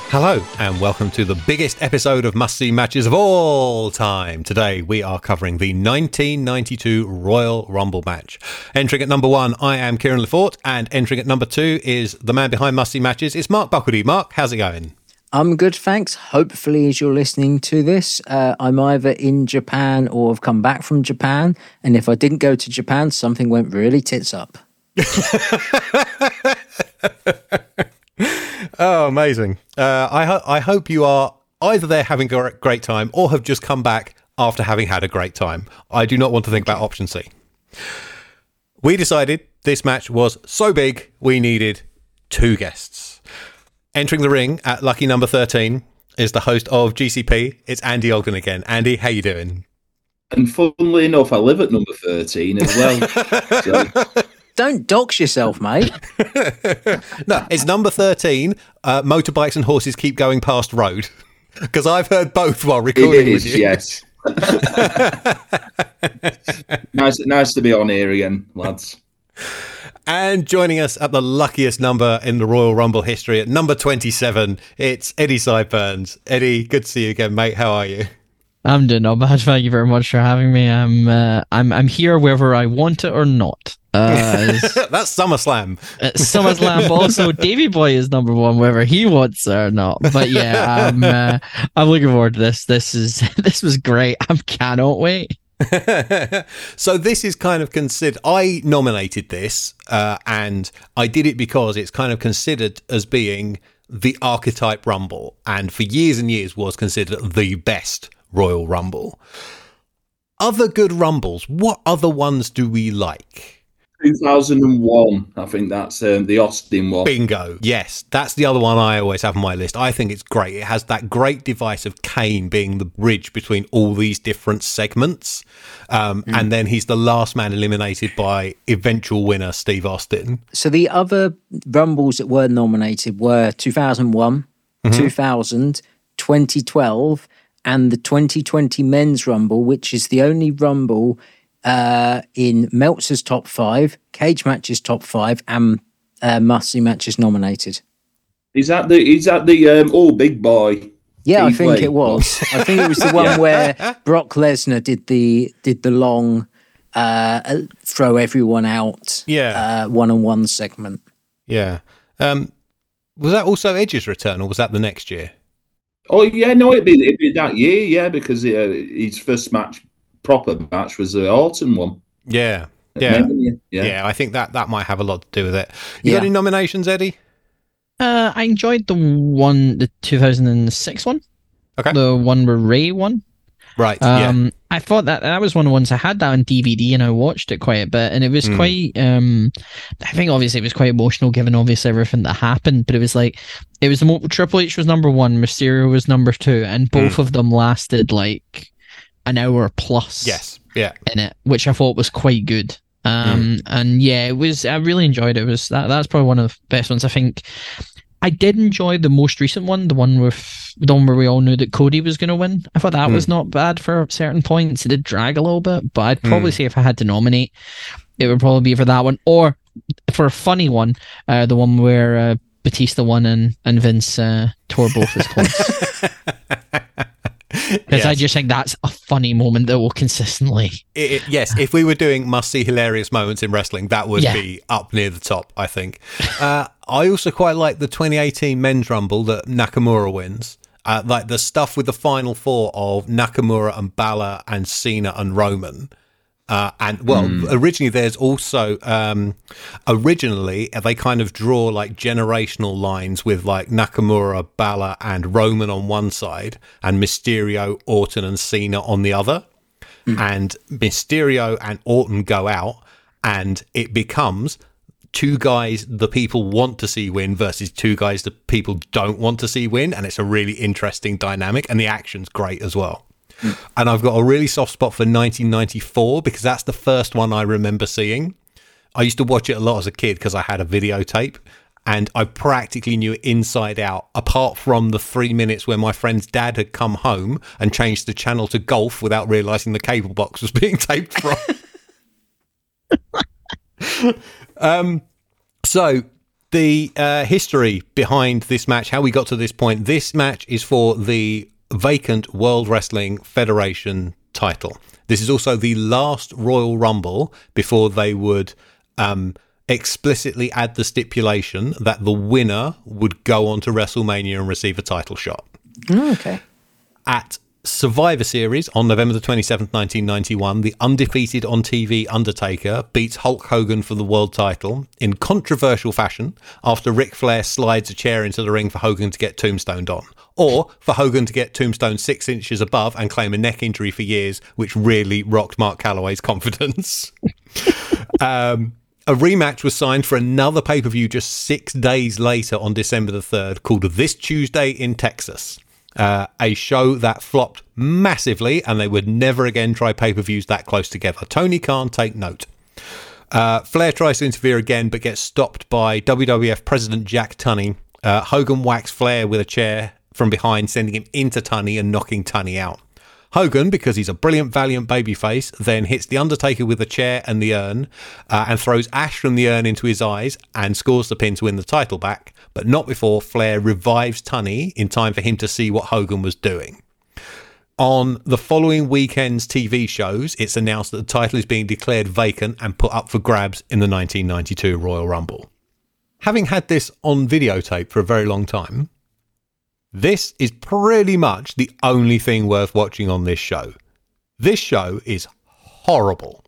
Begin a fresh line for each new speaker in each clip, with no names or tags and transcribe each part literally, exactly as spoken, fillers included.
Hello and welcome to the biggest episode of Must See Matches of all time. Today we are covering the nineteen ninety-two Royal Rumble match. Entering at number one, I am Kieran Lefort, and entering at number two is the man behind Must See Matches. It's Mark Buckledy. Mark, how's it going?
I'm good, thanks. Hopefully, as you're listening to this, uh, I'm either in Japan or have come back from Japan. And if I didn't go to Japan, something went really tits up.
Oh, amazing. Uh, I, ho- I hope you are either there having a great time or have just come back after having had a great time. I do not want to think about option C. We decided this match was so big, we needed two guests. Entering the ring at lucky number thirteen is the host of G C P. It's Andy Ogden again. Andy, how you doing?
And funnily enough, I live at number thirteen as well. So.
Don't dox yourself, mate.
No, it's number thirteen. Uh, motorbikes and horses keep going past road. Because I've heard both while recording
It is,
with you.
yes. nice, nice to be on here again, lads.
And joining us at the luckiest number in the Royal Rumble history, at number twenty-seven, it's Eddie Sideburns. Eddie, good to see you again, mate. How are you?
I'm doing not bad. Thank you very much for having me. I'm uh, I'm I'm here whether I want it or not. Uh,
That's SummerSlam.
uh, SummerSlam also. Davey Boy is number one whether he wants it or not. But yeah, I'm uh, I'm looking forward to this. This is this was great. I cannot wait.
So this is kind of considered, I nominated this uh, and I did it because it's kind of considered as being the archetype Rumble, and for years and years was considered the best Royal Rumble. Other good Rumbles, what other ones do we like?
two thousand one, I think that's um, the Austin one.
Bingo. Yes, that's the other one I always have on my list. I think it's great. It has that great device of Kane being the bridge between all these different segments. Um, mm. And then he's the last man eliminated by eventual winner Steve Austin.
So the other Rumbles that were nominated were two thousand one, mm-hmm. two thousand, twenty twelve, and the twenty twenty Men's Rumble, which is the only Rumble uh, in Meltzer's top five, Cage Match's top five, and uh, Must See Matches nominated.
Is that the is that the um, all big boy?
Yeah, I think it was. I think it was the one yeah. where Brock Lesnar did the did the long uh, throw everyone out,
yeah,
uh, one on one segment.
Yeah, um, was that also Edge's return, or was that the next year?
Oh yeah, no, it'd be, it'd be that year, yeah, because uh, his first match, proper match, was the Orton one.
Yeah, yeah,
yeah,
yeah. I think that, that might have a lot to do with it. You
yeah.
got any nominations, Eddie?
Uh, I enjoyed the one, the two thousand six one.
Okay,
the one where Ray won.
Right.
Um,
yeah.
I thought that that was one of the ones I had that on D V D and I watched it quite a bit, and it was mm. quite. Um, I think obviously it was quite emotional given obviously everything that happened, but it was like it was the mo- Triple H was number one, Mysterio was number two, and both mm. of them lasted like an hour plus.
Yes. Yeah.
In it, which I thought was quite good. Um, mm. and yeah, it was. I really enjoyed it. It was that. That's probably one of the best ones. I think. I did enjoy the most recent one, the one with the one where we all knew that Cody was going to win. I thought that mm. was not bad for certain points. It did drag a little bit, but I'd probably mm. say if I had to nominate, it would probably be for that one, or for a funny one, uh, the one where uh, Batista won and and Vince uh, tore both his clothes. Because yes. I just think that's a funny moment that will consistently.
It, it, yes, if we were doing must-see hilarious moments in wrestling, that would yeah. be up near the top, I think. Uh, I also quite like the twenty eighteen Men's Rumble that Nakamura wins. Uh, like the stuff with the final four of Nakamura and Balor and Cena and Roman. Uh, and, well, mm. originally there's also, um, originally they kind of draw like generational lines with like Nakamura, Balor and Roman on one side and Mysterio, Orton and Cena on the other. Mm. And Mysterio and Orton go out and it becomes two guys the people want to see win versus two guys the people don't want to see win. And it's a really interesting dynamic and the action's great as well. And I've got a really soft spot for nineteen ninety-four because that's the first one I remember seeing. I used to watch it a lot as a kid because I had a videotape and I practically knew it inside out, apart from the three minutes where my friend's dad had come home and changed the channel to golf without realising the cable box was being taped from. um, so The uh, history behind this match, how we got to this point. This match is for the vacant World Wrestling Federation title. This is also the last Royal Rumble before they would um, explicitly add the stipulation that the winner would go on to WrestleMania and receive a title shot.
Oh, okay.
At Survivor Series on November the twenty-seventh, nineteen ninety-one, the undefeated on T V Undertaker beats Hulk Hogan for the world title in controversial fashion after Ric Flair slides a chair into the ring for Hogan to get tombstoned on, or for Hogan to get tombstoned six inches above and claim a neck injury for years, which really rocked Mark Calloway's confidence. um, a rematch was signed for another pay-per-view just six days later on December the third called This Tuesday in Texas. Uh, a show that flopped massively, and they would never again try pay-per-views that close together. Tony Khan, take note. Uh, Flair tries to interfere again, but gets stopped by W W F President Jack Tunney. Uh, Hogan whacks Flair with a chair from behind, sending him into Tunney and knocking Tunney out. Hogan, because he's a brilliant, valiant babyface, then hits The Undertaker with a chair and the urn, uh, and throws ash from the urn into his eyes and scores the pin to win the title back, but not before Flair revives Tunney in time for him to see what Hogan was doing. On the following weekend's T V shows, it's announced that the title is being declared vacant and put up for grabs in the nineteen ninety-two Royal Rumble. Having had this on videotape for a very long time, this is pretty much the only thing worth watching on this show. This show is horrible.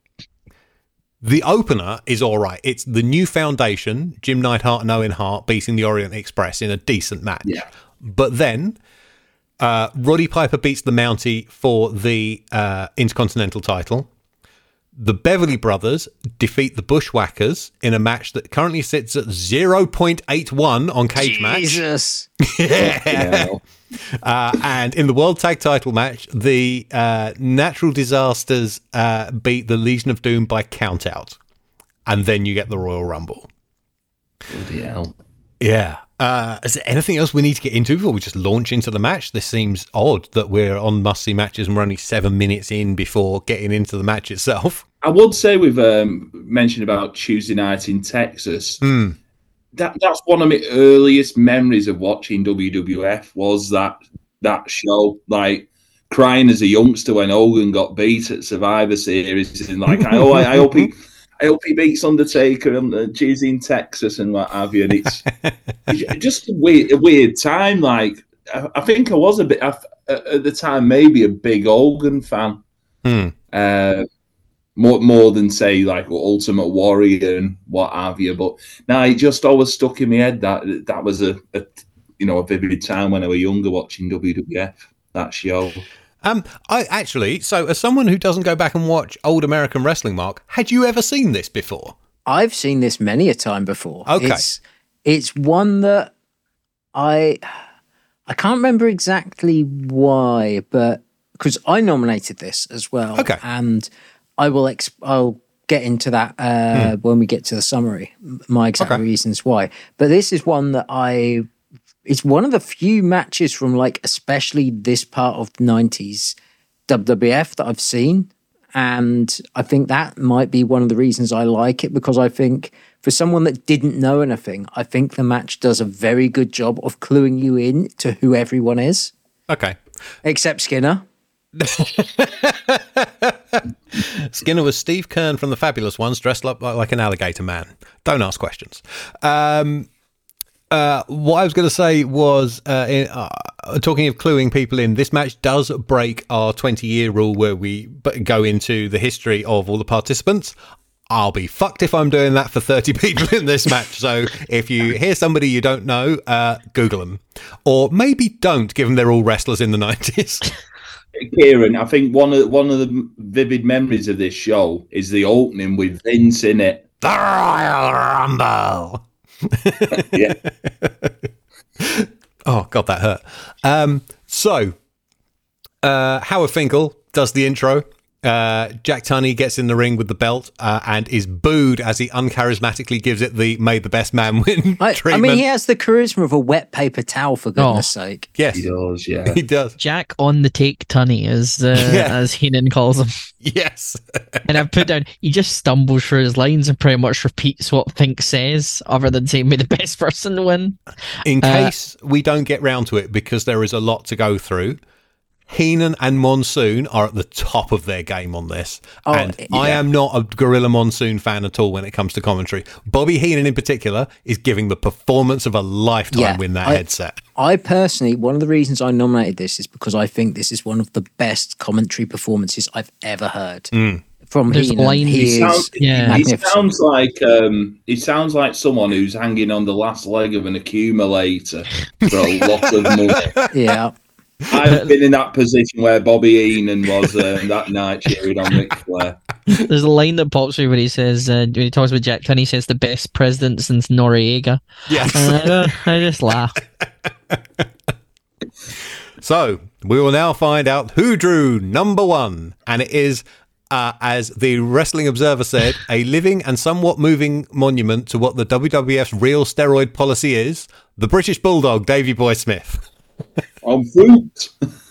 The opener is all right. It's the New Foundation, Jim Neidhart and Owen Hart beating the Orient Express in a decent match.
Yeah.
But then uh, Roddy Piper beats the Mountie for the uh, Intercontinental title. The Beverly Brothers defeat the Bushwhackers in a match that currently sits at zero point eight one on Cage Match.
Jesus.
Yeah. Uh, and in the World Tag Title match, the uh, Natural Disasters uh, beat the Legion of Doom by countout. And then you get the Royal Rumble.
Bloody hell.
Yeah. Uh, is there anything else we need to get into before we just launch into the match? This seems odd that we're on must-see matches and we're only seven minutes in before getting into the match itself.
I would say we've um, mentioned about Tuesday night in Texas.
Mm.
That that's one of my earliest memories of watching W W F was that that show. Like crying as a youngster when Hogan got beat at Survivor Series, and like, I, oh, I, I hope he, I hope he beats Undertaker and uh, Tuesday in Texas and what have you. And it's, it's just a weird, a weird time. Like I, I think I was a bit I, at the time, maybe a big Hogan fan.
Mm.
Uh, More, more than say like Ultimate Warrior and what have you, but now it just always stuck in my head that that was a, a you know a vivid time when I was younger watching W W F, that show.
Um, I actually, so as someone who doesn't go back and watch old American wrestling, Mark, had you ever seen this before?
I've seen this many a time before.
Okay,
it's, it's one that I I can't remember exactly why, but because I nominated this as well.
Okay,
and I will. Exp- I'll get into that uh, hmm. when we get to the summary. My exact okay. reasons why. But this is one that I. It's one of the few matches from like especially this part of the nineties W W F that I've seen, and I think that might be one of the reasons I like it, because I think for someone that didn't know anything, I think the match does a very good job of cluing you in to who everyone is.
Okay,
except Skinner.
Skinner was Steve Kern from the Fabulous Ones, dressed up like an alligator man. Don't ask questions. Um, uh, what I was going to say was, uh, in, uh, talking of cluing people in, this match does break our twenty-year rule where we go into the history of all the participants. I'll be fucked if I'm doing that for thirty people in this match. So if you hear somebody you don't know, uh, Google them. Or maybe don't, given they're all wrestlers in the nineties.
Kieran, I think one of one of the vivid memories of this show is the opening with Vince in it.
The Royal Rumble.
Yeah.
Oh God, that hurt. Um, so uh, Howard Finkel does the intro. Uh, Jack Tunney gets in the ring with the belt uh, and is booed as he uncharismatically gives it the "May the best man win"
I, I
treatment.
mean, he has the charisma of a wet paper towel, for goodness
Oh.
sake.
Yes,
He does, yeah.
he does.
Jack on the take Tunney, as uh,
Yeah.
as Heenan calls him.
Yes.
And I've put down, he just stumbles through his lines and pretty much repeats what Fink says, other than saying, "May the best person win."
In
Uh,
case we don't get round to it, because there is a lot to go through, Heenan and Monsoon are at the top of their game on this.
Oh,
and I
yeah.
am not a Gorilla Monsoon fan at all when it comes to commentary. Bobby Heenan in particular is giving the performance of a lifetime
Yeah,
with that
I-
headset.
I personally, one of the reasons I nominated this is because I think this is one of the best commentary performances I've ever heard. From
There's
Heenan.
line-
He
He
is
sounds,
yeah.
he
magnificent.
sounds like um, he sounds like someone who's hanging on the last leg of an accumulator for a lot of money.
Yeah.
I've been in that position where Bobby Heenan was um, that night cheering on Ric Flair.
There's a line that pops through where he says, uh, when he talks about Jack Tunney, he says, "The best president since Noriega."
Yes.
And I, don't- I just laugh.
So we will now find out who drew number one. And it is, uh, as the Wrestling Observer said, a living and somewhat moving monument to what the W W F's real steroid policy is, the British Bulldog, Davey Boy Smith.
On foot.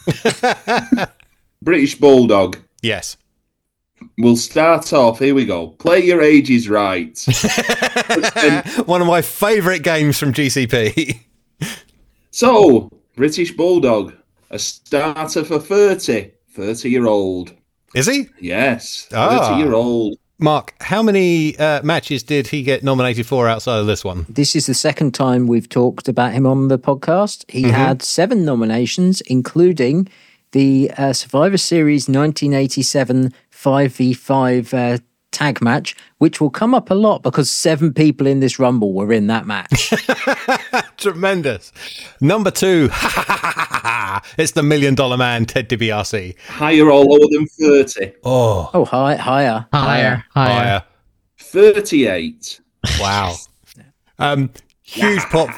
British Bulldog.
Yes.
We'll start off. Here we go. Play your ages right.
One of my favourite games from G C P.
So, British Bulldog, a starter for thirty. thirty-year-old.
Is he?
Yes,
Ah.
thirty-year-old.
Mark, how many uh, matches did he get nominated for outside of this one?
This is the second time we've talked about him on the podcast. He had seven nominations, including the uh, Survivor Series nineteen eighty-seven five v five uh, tag match, which will come up a lot because seven people in this Rumble were in that match.
Tremendous. Number two, it's the Million Dollar Man, Ted DiBiase.
Higher or lower than thirty?
Oh,
Oh, high, higher,
Higher, higher.
higher.
thirty-eight.
Wow. Um, huge pop.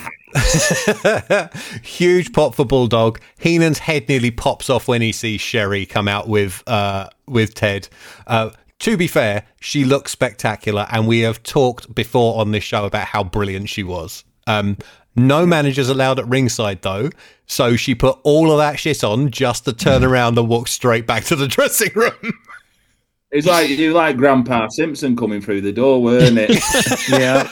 Huge pop for Bulldog. Heenan's head nearly pops off when he sees Sherry come out with uh, with Ted. Uh, to be fair, she looks spectacular, and we have talked before on this show about how brilliant she was. Um, no managers allowed at ringside, though, so she put all of that shit on just to turn around and walk straight back to the dressing room.
It's like you like Grandpa Simpson coming through the door, weren't it?
yeah.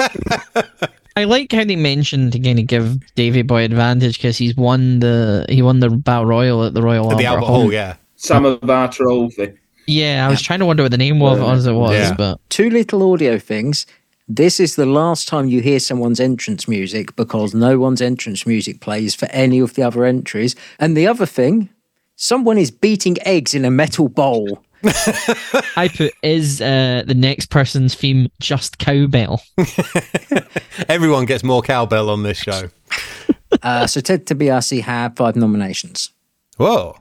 I like how they mentioned to kind of give Davey Boy advantage because he's won the he won the Battle Royal at the Royal
At
Albert
the Albert
Hall.
Hall, yeah.
Samovar Trophy.
Yeah, I was trying to wonder what the name of it was, it was
Yeah.
but
Two little audio things. This is the last time you hear someone's entrance music because no one's entrance music plays for any of the other entries. And the other thing, someone is beating eggs in a metal bowl.
I put is uh, the next person's theme just cowbell.
Everyone gets more cowbell on this show.
Uh, so Ted DiBiase had five nominations.
Whoa.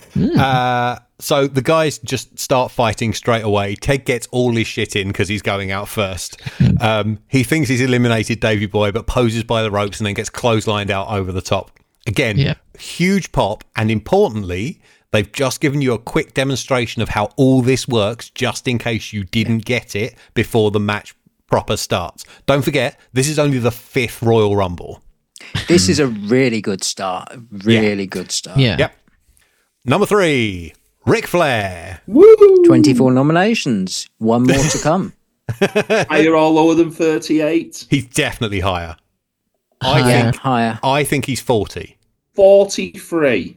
Uh, so the guys just start fighting straight away. Ted gets all his shit in because he's going out first. Um, he thinks he's eliminated Davey Boy, but poses by the ropes and then gets clotheslined out over the top. Again,
Yeah.
huge pop. And importantly, they've just given you a quick demonstration of how all this works, just in case you didn't get it before the match proper starts. Don't forget, this is only the fifth Royal Rumble.
This is a really good start. a Really good start.
Yeah.
Yep. Number three, Ric Flair.
Woo!
twenty-four nominations. One more to come.
Higher or lower than thirty-eight?
He's definitely higher. I
Yeah,
think
higher.
I think he's forty.
forty-three.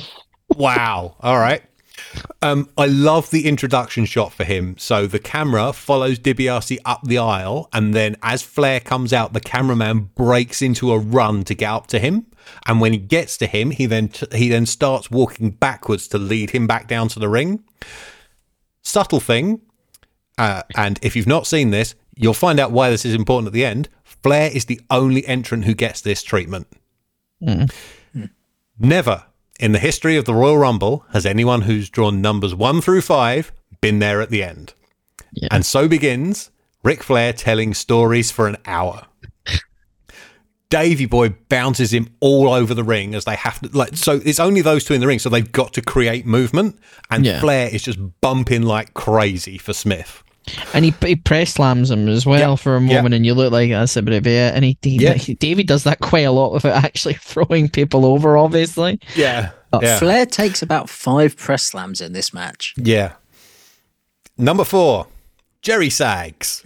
Wow. All right. Um, I love the introduction shot for him. So the camera follows DiBiase up the aisle, and then as Flair comes out, the cameraman breaks into a run to get up to him. And when he gets to him, he then t- he then starts walking backwards to lead him back down to the ring. Subtle thing, uh, and if you've not seen this, you'll find out why this is important at the end. Flair is the only entrant who gets this treatment.
Mm.
Never in the history of the Royal Rumble has anyone who's drawn numbers one through five been there at the end.
Yeah.
And so begins Ric Flair telling stories for an hour. Davey Boy bounces him all over the ring as they have to, like, so it's only those two in the ring, so they've got to create movement, and
Yeah.
Flair is just bumping like crazy for Smith.
And he, he press slams him as well
Yep.
for a moment,
Yep.
and you look like that's a bit of it. And he, he,
Yeah.
he Davey does that quite a lot without actually throwing people over, obviously.
Yeah.
But
yeah.
Flair takes about five press slams in this match.
Yeah. Number four, Jerry Sags.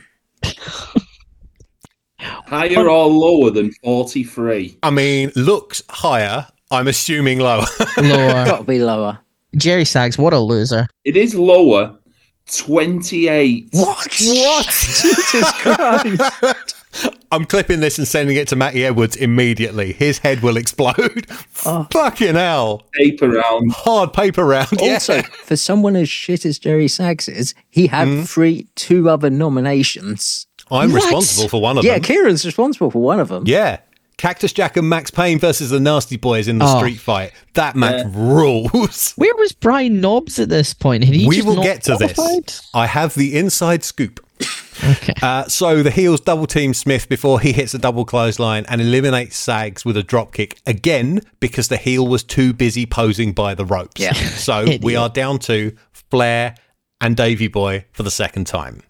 Higher or lower than forty-three?
I mean, looks higher. I'm assuming lower.
Lower.
Got to be lower.
Jerry Sags, what a loser.
It is lower, twenty-eight.
What? What? Jesus Christ.
I'm clipping this and sending it to Matty Edwards immediately. His head will explode.
Oh.
Fucking hell.
Paper round.
Hard paper round. Yeah.
Also, for someone as shit as Jerry Sags is, he had
Mm.
three, two other nominations.
I'm
What?
responsible for one of
Yeah,
them.
Kieran's responsible for one of them.
Yeah. Cactus Jack and Max Payne versus the Nasty Boys in the
Oh.
street fight. That match
Yeah.
rules.
Where was Brian Knobs at this point? Had he
We
just
will
not
get to
qualified?
this. I have the inside scoop.
Okay.
Uh, so the heels double team Smith before he hits a double clothesline and eliminates Sags with a drop kick again because the heel was too busy posing by the ropes.
Yeah.
So we are down to Flair and Davey Boy for the second time.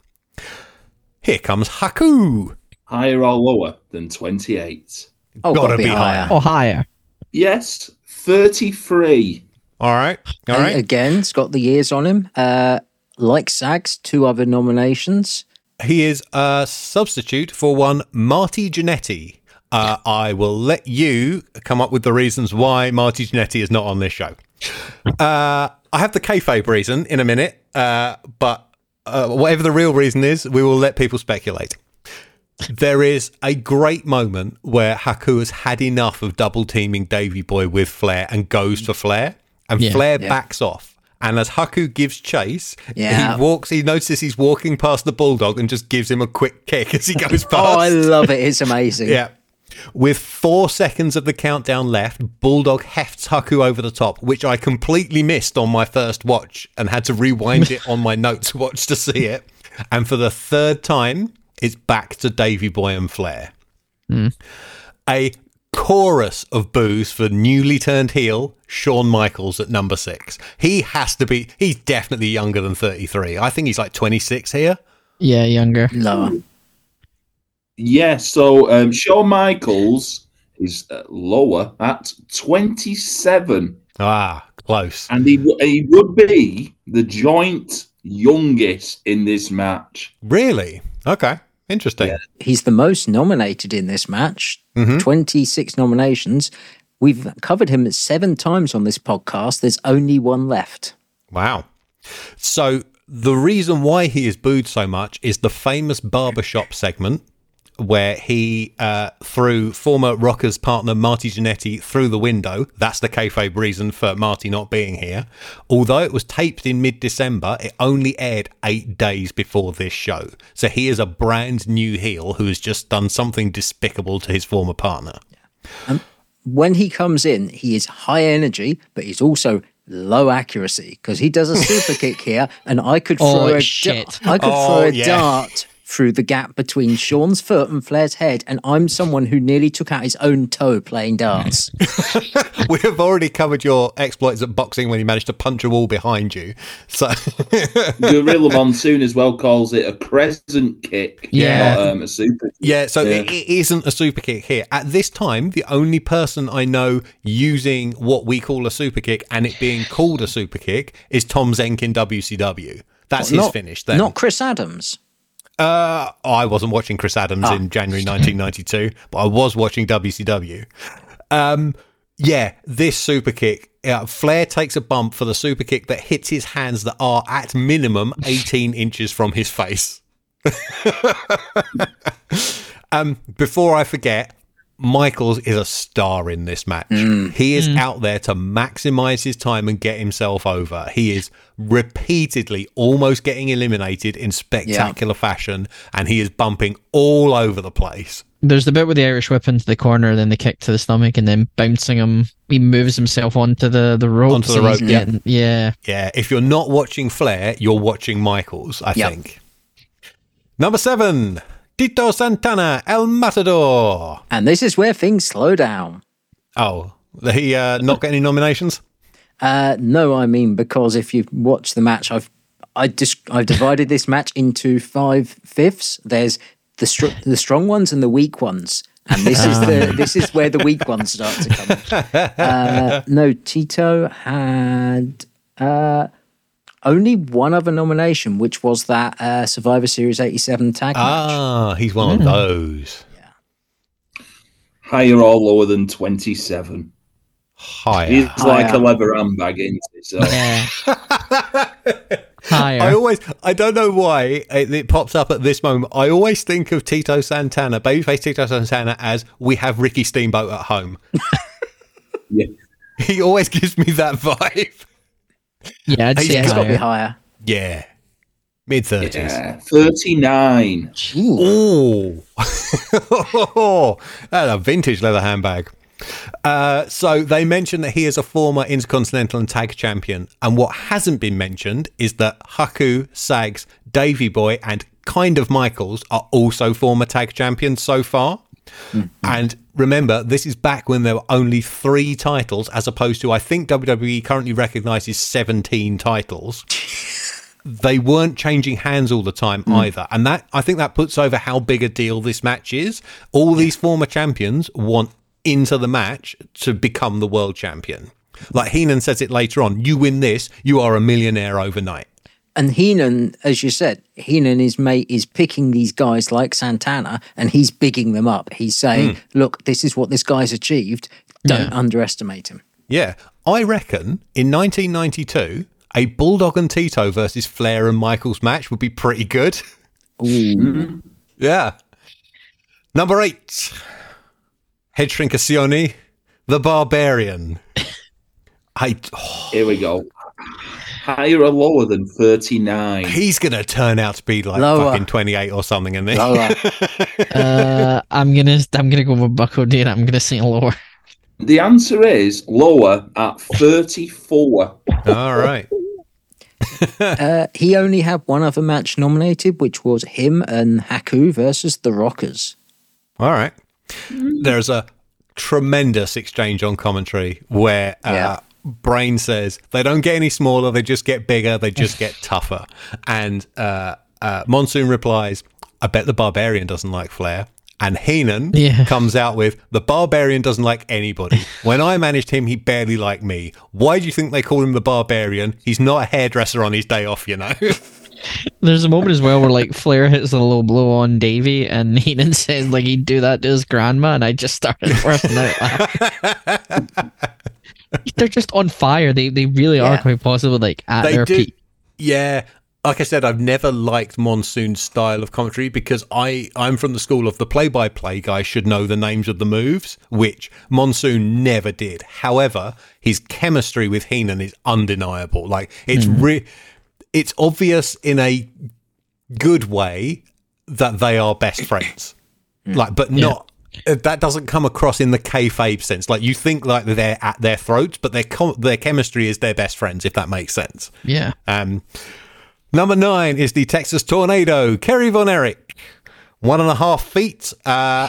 Here comes Haku.
Higher or lower than twenty-eight?
Oh,
Gotta
gotta be
be
higher.
Or higher.
Yes, thirty-three.
All right. All
And
right.
Again, it's got the years on him. Uh, like Sags, two other nominations.
He is a substitute for one Marty Jannetty. Uh, I will let you come up with the reasons why Marty Jannetty is not on this show. Uh, I have the kayfabe reason in a minute, uh, but uh, whatever the real reason is, we will let people speculate. There is a great moment where Haku has had enough of double teaming Davey Boy with Flair and goes for Flair, and
Yeah.
Flair
Yeah.
backs off. And as Haku gives chase,
Yeah.
he walks. He notices he's walking past the Bulldog and just gives him a quick kick as he goes past.
Oh, I love it. It's amazing.
Yeah. With four seconds of the countdown left, Bulldog hefts Haku over the top, which I completely missed on my first watch and had to rewind it on my notes watch to see it. And for the third time, it's back to Davey Boy and Flair.
Mm.
A chorus of boos for newly turned heel Shawn Michaels at number six. He has to be, he's definitely younger than thirty-three. I think he's like twenty-six here.
Yeah, younger.
Lower.
Yeah, so um, Shawn Michaels is uh, lower at twenty-seven.
Ah, close.
And he, w- he would be the joint youngest in this match.
Really? Okay. Interesting.
Yeah.
He's the most nominated in this match.
Mhm.
twenty-six nominations. We've covered him seven times on this podcast. There's only one left.
Wow. So the reason why he is booed so much is the famous barbershop segment where he uh, threw former Rockers partner Marty Jannetty through the window. That's the kayfabe reason for Marty not being here. Although it was taped in mid-December, it only aired eight days before this show. So he is a brand new heel who has just done something despicable to his former partner.
When he comes in, he is high energy, but he's also low accuracy because he does a super kick here, and I could
Oh,
throw a
shit.
da- I could
Oh,
throw a
yeah.
dart through the gap between Sean's foot and Flair's head, and I'm someone who nearly took out his own toe playing darts.
We have already covered your exploits at boxing when you managed to punch a wall behind you. So
Gorilla Monsoon as well calls it a crescent kick,
Yeah.
not um, a super kick.
yeah, so
Yeah.
It, it isn't a super kick here. At this time, the only person I know using what we call a super kick and it being called a super kick is Tom Zenk in W C W. That's his
not,
finish then.
Not Chris Adams.
Uh, I wasn't watching Chris Adams
Ah.
in January nineteen ninety-two, but I was watching W C W. Um, yeah, this super kick. Uh, Flair takes a bump for the super kick that hits his hands that are at minimum eighteen inches from his face. um, before I forget, Michaels is a star in this match. He is out there to maximize his time and get himself over. He is repeatedly almost getting eliminated in spectacular fashion, and he is bumping all over the place.
There's the bit with the Irish whip into the corner, then the kick to the stomach, and then bouncing him. He moves himself onto the the rope.
Onto the rope, yeah.
yeah.
Yeah, if you're not watching Flair, you're watching Michaels, I
Yep.
think. Number seven, Tito Santana, El Matador.
And this is where things slow down.
Oh, he uh, not get any nominations?
Uh, no, I mean, because if you watch the match, I've I dis- I've divided this match into five fifths. There's the str- the strong ones and the weak ones, and this is the this is where the weak ones start to come. Uh, no, Tito had uh, only one other nomination, which was that uh, Survivor Series eighty-seven tag match.
Ah, he's one of those.
Higher or lower than twenty-seven?
Higher.
He's like
Higher.
a leather handbag, isn't it? So.
Yeah. Higher.
I always, I don't know why it, it pops up at this moment. I always think of Tito Santana, babyface Tito Santana, as we have Ricky Steamboat at home.
Yeah.
He always gives me that vibe.
Yeah, I'd
He's
say
Yeah, it's got to be
higher.
higher.
Yeah. Mid thirties.
Yeah, thirty-nine.
Ooh. That's a vintage leather handbag. Uh, so they mentioned that he is a former Intercontinental and Tag Champion. And what hasn't been mentioned is that Haku, Sags, Davey Boy, and kind of Michaels are also former Tag Champions so far. Mm-hmm. And remember, this is back when there were only three titles, as opposed to, I think W W E currently recognises seventeen titles. They weren't changing hands all the time mm. either. And that, I think that puts over how big a deal this match is. All these former champions want into the match to become the world champion. Like Heenan says it later on, you win this, you are a millionaire overnight.
And Heenan, as you said, Heenan is mate is picking these guys like Santana and he's bigging them up. He's saying, mm. look, this is what this guy's achieved. Don't yeah. underestimate him.
Yeah. I reckon in nineteen ninety-two, a Bulldog and Tito versus Flair and Michaels match would be pretty good.
Ooh.
Yeah. Number eight. Head Shrinkacioni, the Barbarian. I, oh.
Here we go. Higher or lower than thirty-nine?
He's going to turn out to be like lower. Fucking twenty-eight or something, isn't he?
Lower.
uh, I'm gonna I'm gonna go with Bucko Dean. I'm gonna say lower.
The answer is lower at thirty-four.
All right.
uh, he only had one other match nominated, which was him and Haku versus the Rockers.
All right. There's a tremendous exchange on commentary where uh, yeah. Brain says they don't get any smaller, they just get bigger, they just get tougher. And uh, uh, Monsoon replies, I bet the Barbarian doesn't like Flair. And Heenan yeah. comes out with, the Barbarian doesn't like anybody. When I managed him, he barely liked me. Why do you think they call him the Barbarian? He's not a hairdresser on his day off, you know?
There's a moment as well where like Flair hits a low blow on Davey and Heenan says like he'd do that to his grandma, and I just started bursting out laughing. They're just on fire. They they really yeah. are quite possibly like at they their do, peak.
Yeah. Like I said, I've never liked Monsoon's style of commentary because I, I'm from the school of the play-by-play guy should know the names of the moves, which Monsoon never did. However, his chemistry with Heenan is undeniable. Like, it's mm. re- it's obvious in a good way that they are best friends. Like, but not... Yeah. That doesn't come across in the kayfabe sense. Like, you think like they're at their throats, but their com- their chemistry is their best friends, if that makes sense.
Yeah.
Um... Number nine is the Texas Tornado, Kerry Von Erich. One and a half feet. Uh,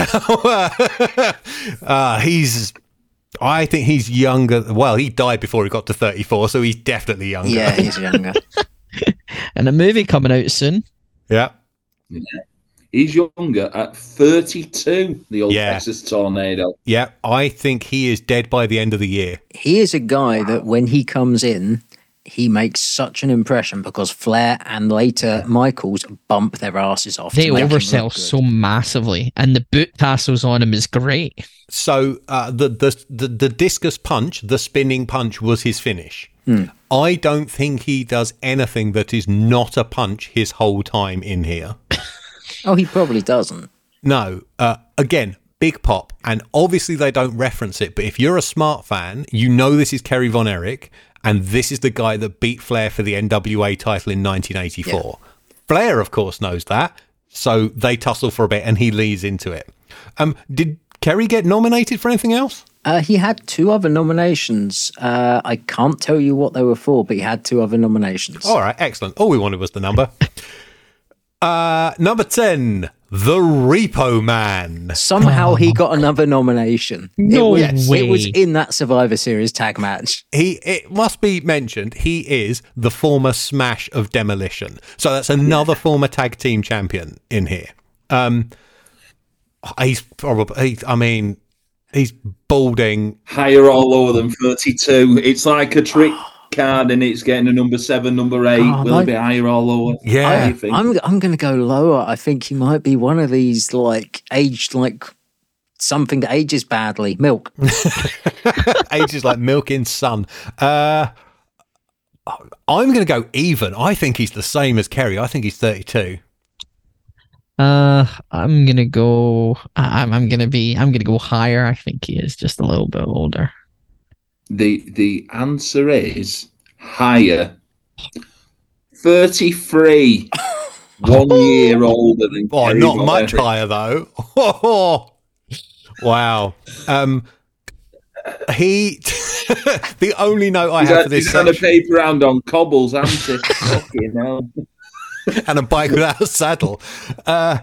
uh, he's, I think he's younger. Well, he died before he got to thirty-four, so he's definitely younger.
Yeah, he's younger.
And a movie coming out soon.
Yeah.
yeah. He's younger at thirty-two, the old yeah. Texas Tornado.
Yeah, I think he is dead by the end of the year.
He is a guy that when he comes in, he makes such an impression because Flair and later Michaels bump their asses off.
They oversell so massively, and the boot tassels on him is great.
So uh, the, the the the discus punch, the spinning punch, was his finish.
Hmm.
I don't think he does anything that is not a punch his whole time in here.
Oh, he probably doesn't.
No. Uh, again, big pop, and obviously they don't reference it, but if you're a smart fan, you know this is Kerry Von Erich. And this is the guy that beat Flair for the N W A title in nineteen eighty-four. Yeah. Flair, of course, knows that. So they tussle for a bit and he leads into it. Um, did Kerry get nominated for anything else?
Uh, he had two other nominations. Uh, I can't tell you what they were for, but he had two other nominations.
All right, excellent. All we wanted was the number. uh, number ten, the Repo Man.
Somehow he got another nomination.
No
it was,
way.
It was in that Survivor Series tag match.
He, it must be mentioned, he is the former Smash of Demolition. So that's another yeah. former tag team champion in here. Um, he's probably, he, I mean, he's balding.
Higher or lower than thirty-two. It's like a trick card and it's getting a number seven, number eight. Oh, Will my... it be higher or lower?
Yeah.
I, I'm, I'm going to go lower. I think he might be one of these, like, aged like something that ages badly. Milk.
Ages like milk in sun. Uh, I'm going to go even. I think he's the same as Kerry. I think he's thirty-two.
Uh, I'm gonna go. I'm I'm gonna be. I'm gonna go higher. I think he is just a little bit older.
The the answer is higher. thirty-three. One year older than.
Oh,
Kerry
not
Von
much
Erich.
higher though. Oh, wow. Um, he. The only note I
He's
have
had,
for this
he's had a
section,
paper round on cobbles, hasn't he? Fucking hell.
and a bike without a saddle. Uh,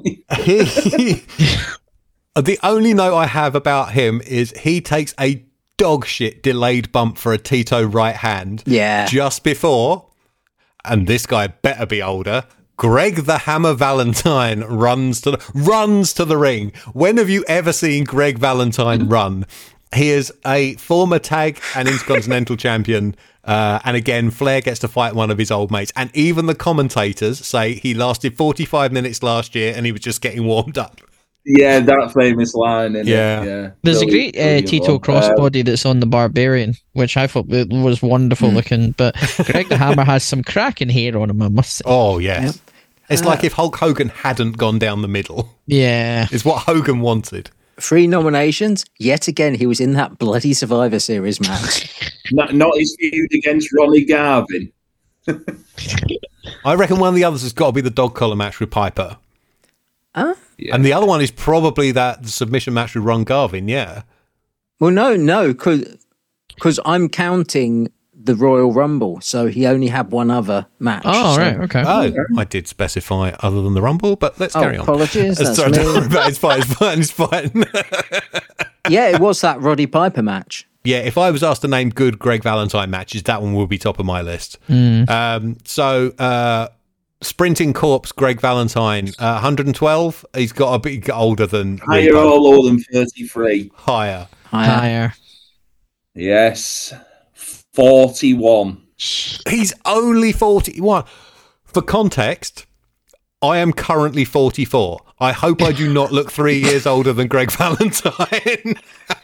he. The only note I have about him is he takes a dog shit delayed bump for a Tito right hand.
Yeah.
Just before, and this guy better be older, Greg the Hammer Valentine runs to the, runs to the ring. When have you ever seen Greg Valentine run? He is a former tag and intercontinental champion. Uh, and again, Flair gets to fight one of his old mates. And even the commentators say he lasted forty-five minutes last year and he was just getting warmed up.
Yeah, that famous line. Isn't
Yeah.
it? yeah.
There's
Brilliant,
a great uh, Tito
one.
crossbody uh, that's on the Barbarian, which I thought it was wonderful
mm.
looking. But Greg the Hammer has some cracking hair on him, I must say.
Oh, yes. Yep. It's
Uh,
like if Hulk Hogan hadn't gone down the middle.
Yeah.
It's what Hogan wanted.
Three nominations. Yet again, he was in that bloody Survivor Series match.
Not, not his feud against Ronnie Garvin.
I reckon one of the others has got to be the dog collar match with Piper.
Huh?
Yeah.
And the other one is probably that submission match with Ron Garvin, yeah.
Well, no, no, because I'm counting the Royal Rumble, so he only had one other match.
Oh,
so.
right, okay.
Oh, I did specify other than the Rumble, but let's
Oh,
carry on.
apologies, that's
Sorry,
me.
don't worry about it. It's fine, it's fine, it's fine.
Yeah, it was that Roddy Piper match.
Yeah, if I was asked to name good Greg Valentine matches, that one would be top of my list.
Mm.
Um, so, uh, Sprinting Corpse, Greg Valentine, uh, one hundred twelve. He's got to be older than
Higher
Repo.
or lower than thirty-three.
Higher.
Higher.
Higher.
Yes. forty-one.
He's only forty-one. For context, I am currently forty-four. I hope I do not look three years older than Greg Valentine.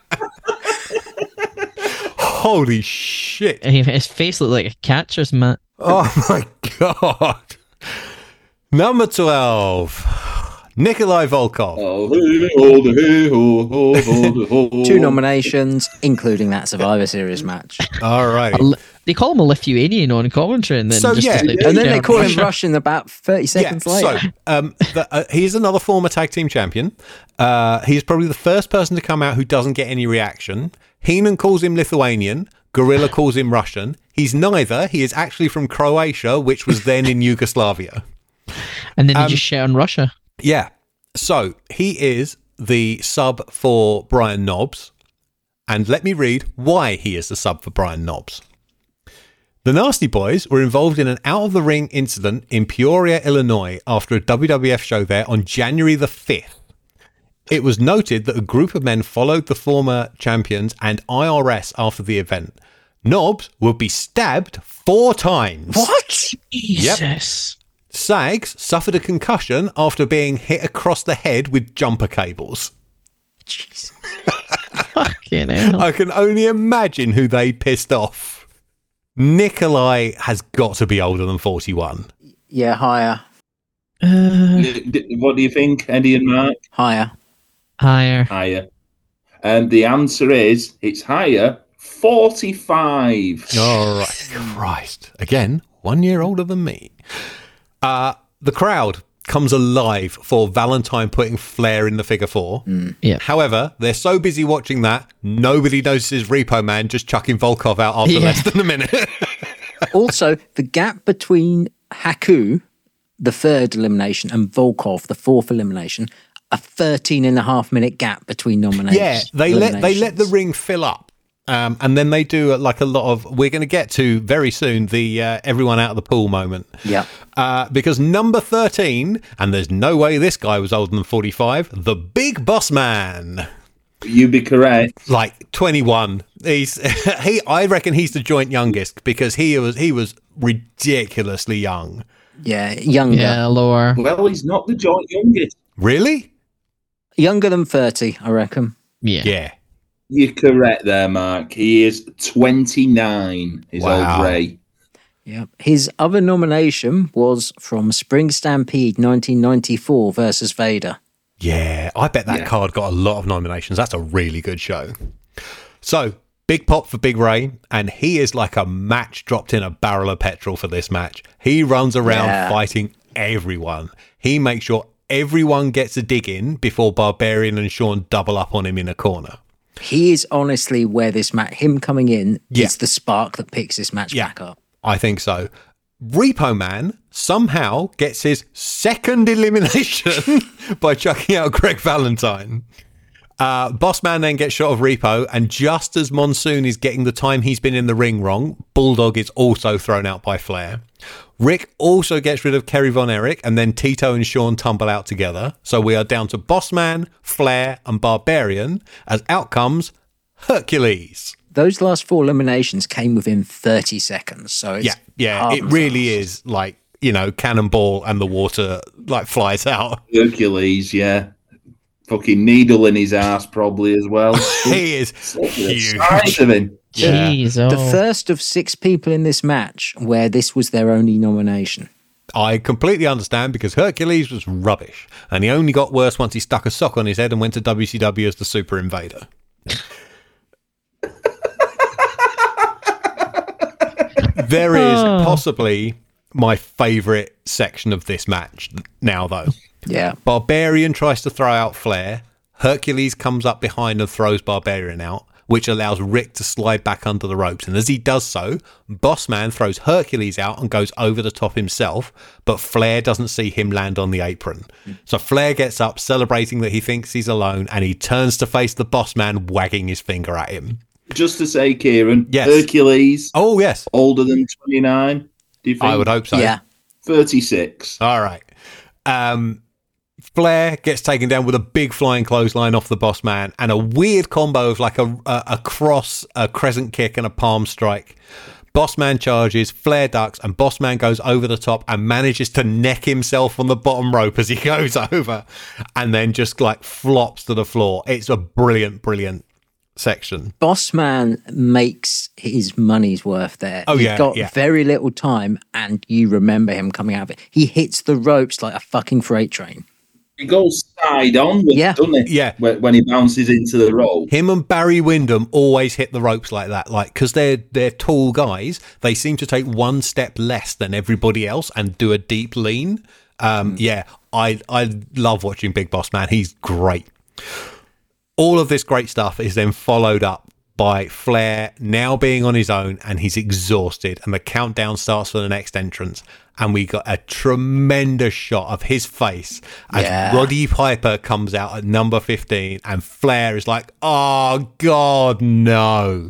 Holy shit.
His face looked like a catcher's mitt.
Oh my God. Number twelve. Nikolai Volkov.
Oh, hey, oh, the hey, oh, oh, oh, the oh.
Two nominations, including that Survivor Series match.
All right.
They call him a Lithuanian on commentary, and then
So,
just
yeah,
like,
And then they call him
Russia.
Russian about thirty seconds
yeah,
later.
So, um, the, uh, he's another former tag team champion. Uh, he's probably the first person to come out who doesn't get any reaction. Heenan calls him Lithuanian. Gorilla calls him Russian. He's neither. He is actually from Croatia, which was then in Yugoslavia.
And then he
Um,
just shit on Russia.
Yeah. So he is the sub for Brian Knobbs. And let me read why he is the sub for Brian Knobbs. The Nasty Boys were involved in an out-of-the-ring incident in Peoria, Illinois, after a W W F show there on January the fifth. It was noted that a group of men followed the former champions and I R S after the event. Knobbs would be stabbed four times.
What?
Jesus.
Sags suffered a concussion after being hit across the head with jumper cables.
Jesus.
Fucking hell.
I can only imagine who they pissed off. Nikolai has got to be older than forty-one.
Yeah, higher.
Uh,
D- d- What do you think, Eddie and Mark?
Higher.
higher.
Higher. And the answer is it's higher, forty-five.
All right. Christ. Again, one year older than me. Uh, the crowd comes alive for Valentine putting Flair in the figure four.
Yeah.
However, they're so busy watching that, nobody notices Repo Man just chucking Volkov out after
Yeah.
less than a minute.
Also, the gap between Haku the third elimination, and Volkov, the fourth elimination, a thirteen and a half minute gap between nominations.
Yeah, they let they let the ring fill up, um, and then they do uh, like a lot of. We're going to get to very soon the uh, everyone out of the pool moment.
Yeah,
uh, because number thirteen, and there's no way this guy was older than forty-five. The Big Boss Man.
You be correct.
Like twenty-one. He's he. I reckon he's the joint youngest because he was he was ridiculously young.
Yeah, younger.
Yeah, lower.
Well, he's not the joint youngest.
Really?
Younger than thirty, I reckon.
Yeah.
Yeah.
You're correct there, Mark. He is twenty-nine, is
Wow.
old Ray.
Yeah. His other nomination was from Spring Stampede nineteen ninety-four versus Vader.
Yeah, I bet that
Yeah.
card got a lot of nominations. That's a really good show. So, big pop for Big Ray, and he is like a match dropped in a barrel of petrol for this match. He runs around
Yeah.
fighting everyone. He makes sure everyone gets a dig in before Barbarian and Sean double up on him in a corner.
He is honestly where this match, him coming in,
Yeah.
is the spark that picks this match
Yeah.
back up.
I think so. Repo Man somehow gets his second elimination by chucking out Greg Valentine. Uh, Boss Man then gets shot of Repo, and just as Monsoon is getting the time he's been in the ring wrong, Bulldog is also thrown out by Flair. Rick also gets rid of Kerry Von Erich, and then Tito and Sean tumble out together. So we are down to Boss Man, Flair, and Barbarian. As out comes Hercules.
Those last four eliminations came within thirty seconds. So it's
Yeah, yeah,
hard
it
and
really
fast.
is like, you know, cannonball and the water like flies out.
Hercules, yeah. Fucking needle in his ass probably as well.
He is
Look at the
huge.
size of him.
Yeah.
Jeez, oh.
The first of six people in this match where this was their only nomination.
I completely understand because Hercules was rubbish and he only got worse once he stuck a sock on his head and went to W C W as the Super Invader. There is
Oh.
possibly my favourite section of this match now, though.
Yeah.
Barbarian tries to throw out Flair. Hercules comes up behind and throws Barbarian out, which allows Rick to slide back under the ropes. And as he does so, Bossman throws Hercules out and goes over the top himself, but Flair doesn't see him land on the apron. So Flair gets up, celebrating that he thinks he's alone, and he turns to face the Bossman, wagging his finger at him.
Just to say, Kieran,
Yes.
Hercules,
Oh, yes.
older than twenty-nine, do you think?
I would hope so.
Yeah.
thirty-six.
All right. Um, Flair gets taken down with a big flying clothesline off the Boss Man and a weird combo of like a, a, a cross, a crescent kick, and a palm strike. Boss Man charges, Flair ducks, and Boss Man goes over the top and manages to neck himself on the bottom rope as he goes over and then just like flops to the floor. It's a brilliant, brilliant section.
Bossman makes his money's worth there.
Oh,
He's
yeah,
got
yeah.
very little time, and you remember him coming out of it. He hits the ropes like a fucking freight train.
He goes side on, with,
Yeah.
doesn't he?
Yeah.
When, when he bounces into the rope.
Him and Barry Windham always hit the ropes like that, like because they're they're tall guys. They seem to take one step less than everybody else and do a deep lean. Um, Yeah, I I love watching Big Boss Man. He's great. All of this great stuff is then followed up by Flair now being on his own, and he's exhausted, and the countdown starts for the next entrance, and we got a tremendous shot of his face as
Yeah.
Roddy Piper comes out at number fifteen, and Flair is like, oh God, no.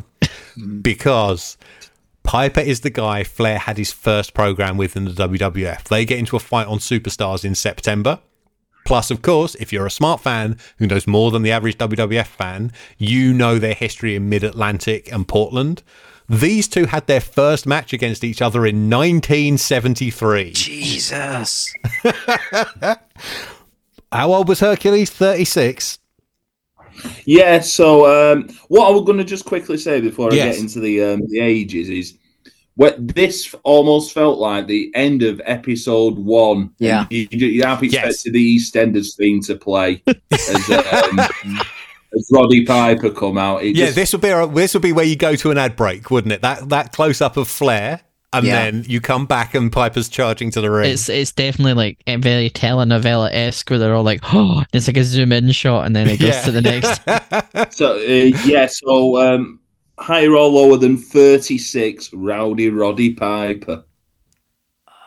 Because Piper is the guy Flair had his first program with in the W W F. They get into a fight on Superstars in September. Plus, of course, if you're a smart fan who knows more than the average W W F fan, you know their history in Mid-Atlantic and Portland. These two had their first match against each other in nineteen seventy-three.
Jesus.
How old was Hercules? thirty-six.
Yeah, so um, what I was going to just quickly say before I
Yes.
get into the um, the ages is what this almost felt like the end of episode one.
Yeah.
You, you, you half expected
Yes.
the EastEnders theme to play as, um, as Roddy Piper come out. It
Yeah,
just-
this would be a, this would be where you go to an ad break, wouldn't it? That that close up of Flair, and
Yeah.
then you come back and Piper's charging to the ring.
It's it's definitely like a very telenovela esque where they're all like, oh, it's like a zoom in shot, and then it goes
Yeah.
to the next.
So uh, yeah, so um, higher or lower than thirty-six, Rowdy Roddy Piper.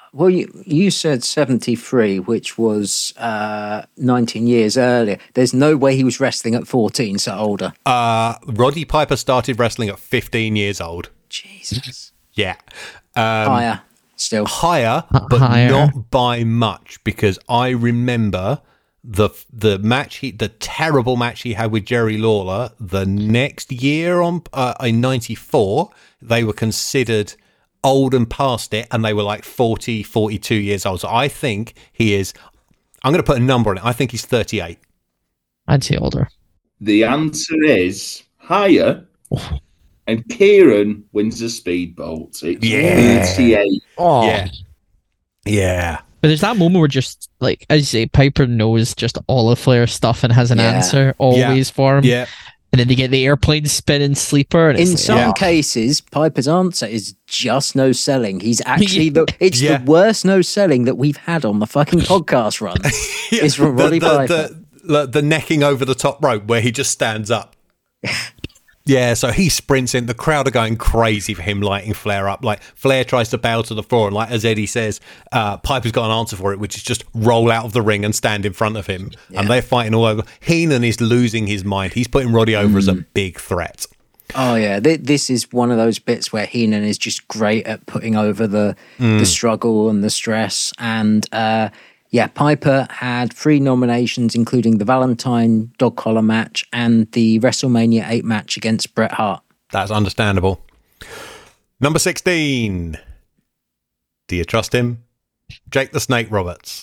Well, you, you said seventy-three, which was uh, nineteen years earlier. There's no way he was wrestling at fourteen, so older.
Uh, Roddy Piper started wrestling at fifteen years old.
Jesus.
Yeah. Um,
Higher, still.
Higher, but
Higher.
not by much, because I remember the the match, he, the terrible match he had with Jerry Lawler. The next year, on uh, in ninety-four, they were considered old and past it, and they were like forty, forty-two years old. So I think he is, I'm going to put a number on it. I think he's thirty-eight.
I'd say older.
The answer is higher, and Kieran wins the speedboat. It's
Yeah.
thirty-eight.
Oh.
Yeah. Yeah.
But there's that moment where just, like, as you say, Piper knows just all of Flair's stuff and has an
Yeah.
answer always for him.
Yeah.
And then they get the airplane spinning sleeper. And it's
In
like,
some
yeah.
cases, Piper's answer is just no selling. He's actually the it's
Yeah.
the worst no selling that we've had on the fucking podcast run.
Yeah.
It's from Roddy
the,
Piper.
the, the, the necking over the top rope where he just stands up. Yeah, so he sprints in. The crowd are going crazy for him lighting Flair up. Like, Flair tries to bow to the floor, and like as Eddie says, uh, Piper's got an answer for it, which is just roll out of the ring and stand in front of him.
Yeah.
And they're fighting all over. Heenan is losing his mind. He's putting Roddy over as a big threat.
Oh yeah, Th- this is one of those bits where Heenan is just great at putting over the the struggle and the stress. And uh, yeah, Piper had three nominations, including the Valentine dog collar match and the WrestleMania eight match against Bret Hart.
That's understandable. Number sixteen. Do you trust him? Jake the Snake Roberts.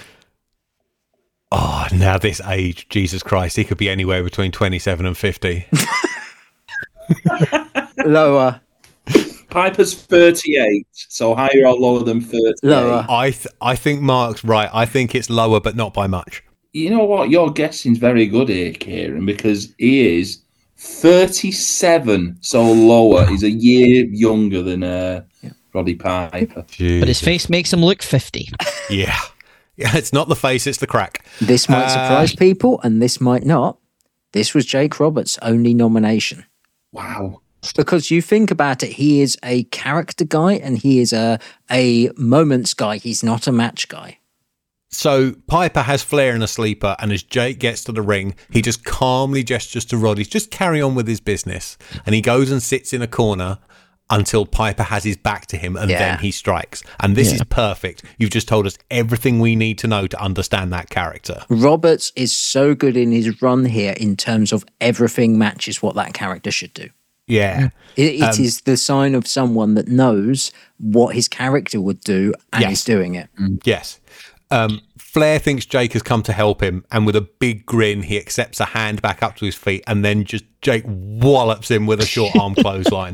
Oh, now this age, Jesus Christ, he could be anywhere between twenty-seven and fifty.
Lower,
Piper's thirty-eight, so higher or lower than thirty-eight.
lower.
I th- I think Mark's right. I think it's lower, but not by much.
You know what? Your guessing's very good here, Kieran, because he is thirty-seven, so lower. He's a year younger than uh, Roddy Piper.
Jeez.
but his face makes him look fifty.
Yeah. Yeah, it's not the face, it's the crack.
This might
Uh,
surprise people, and this might not. This was Jake Roberts' only nomination.
Wow.
Because you think about it, he is a character guy and he is a a moments guy. He's not a match guy.
So Piper has Flair in a sleeper, and as Jake gets to the ring, he just calmly gestures to Roddy, just carry on with his business. And he goes and sits in a corner until Piper has his back to him, and
Yeah.
then he strikes. And this
Yeah.
is perfect. You've just told us everything we need to know to understand that character.
Roberts is so good in his run here in terms of everything matches what that character should do.
Yeah.
It, it
Um,
is the sign of someone that knows what his character would do and
Yes.
is doing it.
Yes. Um, Flair thinks Jake has come to help him, and with a big grin, he accepts a hand back up to his feet, and then just Jake wallops him with a short arm clothesline.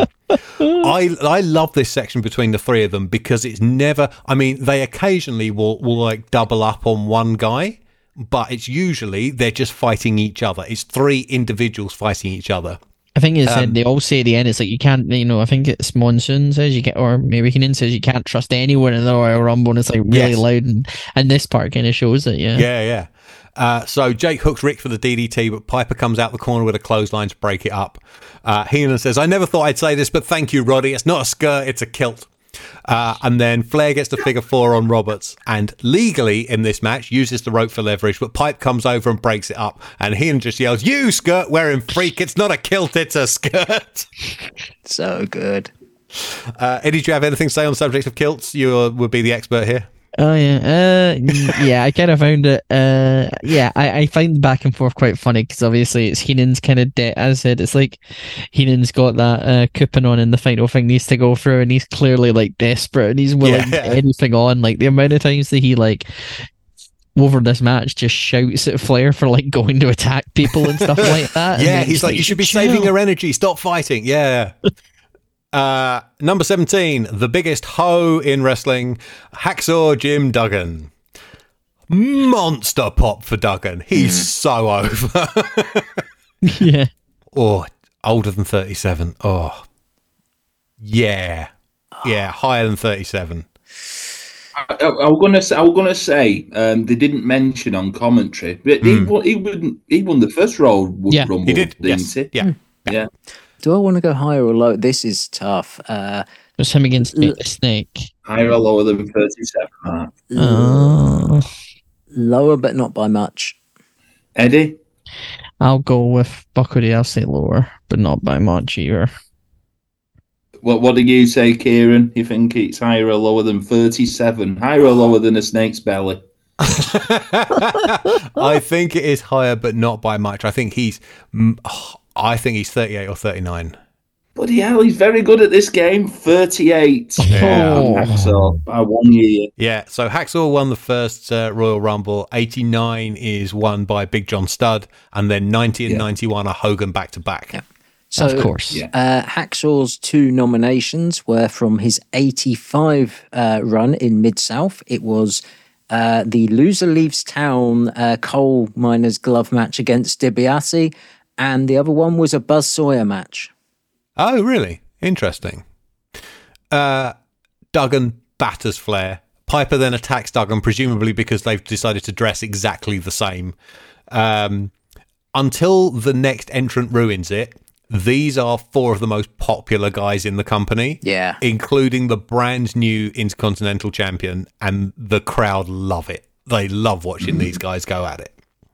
I I love this section between the three of them because it's never. I mean, they occasionally will will like double up on one guy, but it's usually they're just fighting each other. It's three individuals fighting each other.
I think it's,
Um,
uh, they all say at the end, it's like you can't, you know, I think it's Monsoon says you get, or maybe Heenan says you can't trust anyone in the Royal Rumble, and it's like really
Yes.
loud, and, and this part kind of shows it, yeah.
Yeah, yeah. Uh, so Jake hooks Rick for the D D T, but Piper comes out the corner with a clothesline to break it up. Uh, Heenan says, I never thought I'd say this, but thank you, Roddy. It's not a skirt, it's a kilt. Uh, and then Flair gets the figure four on Roberts, and legally in this match uses the rope for leverage, but Pipe comes over and breaks it up, and Heenan just yells, you skirt wearing freak, it's not a kilt, it's a skirt.
So good.
Uh, Eddie, do you have anything to say on the subject of kilts? You would be the expert here.
Oh yeah, uh, mm, yeah. I kind of found it. Uh, yeah, I, I find the back and forth quite funny because obviously it's Heenan's kind of debt. As I said, it's like Heenan's got that uh, coupon on, and the final thing needs to go through, and he's clearly like desperate, and he's willing
Yeah.
to put anything on. Like the amount of times that he like over this match just shouts at Flair for like going to attack people and stuff like that. and
Yeah,
then
he's
it's
like, you should be
chill.
saving your energy. Stop fighting. Yeah. uh, number seventeen, the biggest hoe in wrestling, Hacksaw Jim Duggan. Monster pop for Duggan. He's so over.
Yeah.
Oh, older than thirty-seven. Oh, yeah. Yeah, higher than thirty-seven.
I, I, I was gonna say, I was gonna say um, they didn't mention on commentary, but he
Mm.
won, he won he won the first Royal
Yeah.
Rumble,
He did.
didn't
Yes.
he?
Yeah.
Do I want to go higher or low? This is tough. Uh,
It was him against Jake the Snake.
Higher or lower than thirty-seven, Mark?
Uh,
Lower, but not by much.
Eddie?
I'll go with Buckley. I'll say lower, but not by much either.
What What did you say, Kieran? You think it's higher or lower than thirty-seven? Higher or lower than a snake's belly?
I think it is higher, but not by much. I think he's, I think he's thirty-eight or thirty-nine.
Bloody hell, he's very good at this game. thirty-eight.
Yeah.
Oh. So by one year.
Yeah, so Hacksaw won the first uh, Royal Rumble. eighty-nine is won by Big John Studd, and then ninety and
Yeah.
ninety-one are Hogan back to back.
Yeah. So,
of course.
Yeah.
Uh, Hacksaw's two nominations were from his eighty-five uh, run in Mid-South. It was uh, the Loser Leaves Town uh, coal miners glove match against DiBiase, and the other one was a Buzz Sawyer match.
Oh, really? Interesting. Uh, Duggan batters Flair. Piper then attacks Duggan, presumably because they've decided to dress exactly the same. Um, until the next entrant ruins it, these are four of the most popular guys in the company.
Yeah.
Including the brand new Intercontinental Champion, and the crowd love it. They love watching these guys go at it.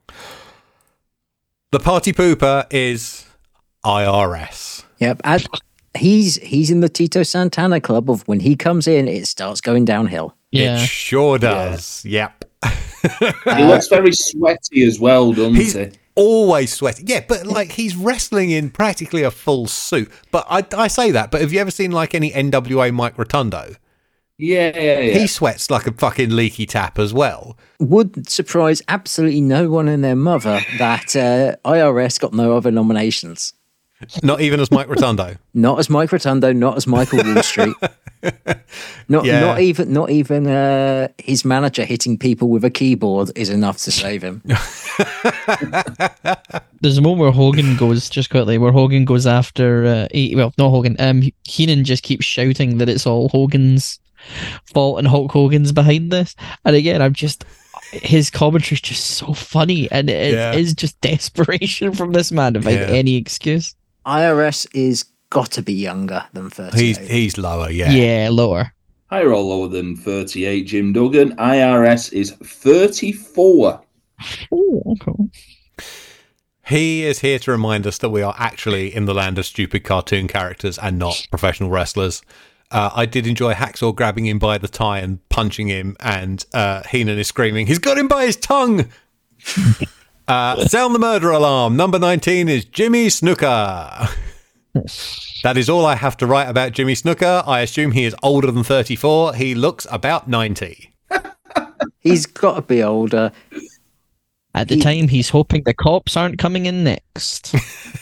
The party pooper is I R S.
Yep. And he's he's in the Tito Santana club of when he comes in, it starts going downhill.
Yeah.
It sure does. Yep.
He looks very sweaty as well, doesn't
He's
he?
always sweating. Yeah, but like he's wrestling in practically a full suit. But I, I say that, but have you ever seen like any N W A Mike Rotundo?
Yeah, yeah, yeah.
He sweats like a fucking leaky tap as well.
Would surprise absolutely no one and their mother that uh, I R S got no other nominations.
Not even as Mike Rotundo.
Not as Mike Rotundo, not as Michael Wall Street. Not
Yeah.
not even not even uh, his manager hitting people with a keyboard is enough to save him.
There's a moment where Hogan goes, just quickly, where Hogan goes after, uh, he, well, not Hogan, um, Heenan just keeps shouting that it's all Hogan's fault and Hulk Hogan's behind this. And again, I'm just, his commentary is just so funny, and it
Yeah.
is just desperation from this man to find
Yeah.
any excuse.
I R S is got to be younger than
He's
thirty-eight.
he's lower, yeah.
Yeah, lower.
Higher or lower than thirty-eight, Jim Duggan. I R S is thirty-four.
Oh, okay.
He is here to remind us that we are actually in the land of stupid cartoon characters and not professional wrestlers. Uh, I did enjoy Hacksaw grabbing him by the tie and punching him, and uh, Heenan is screaming, "He's got him by his tongue!" uh, sound the murder alarm. Number nineteen is Jimmy Snuka. That is all I have to write about Jimmy Snuka. I assume he is older than thirty-four. He looks about ninety.
He's got to be older.
At the
He-
time, he's hoping the cops aren't coming in next.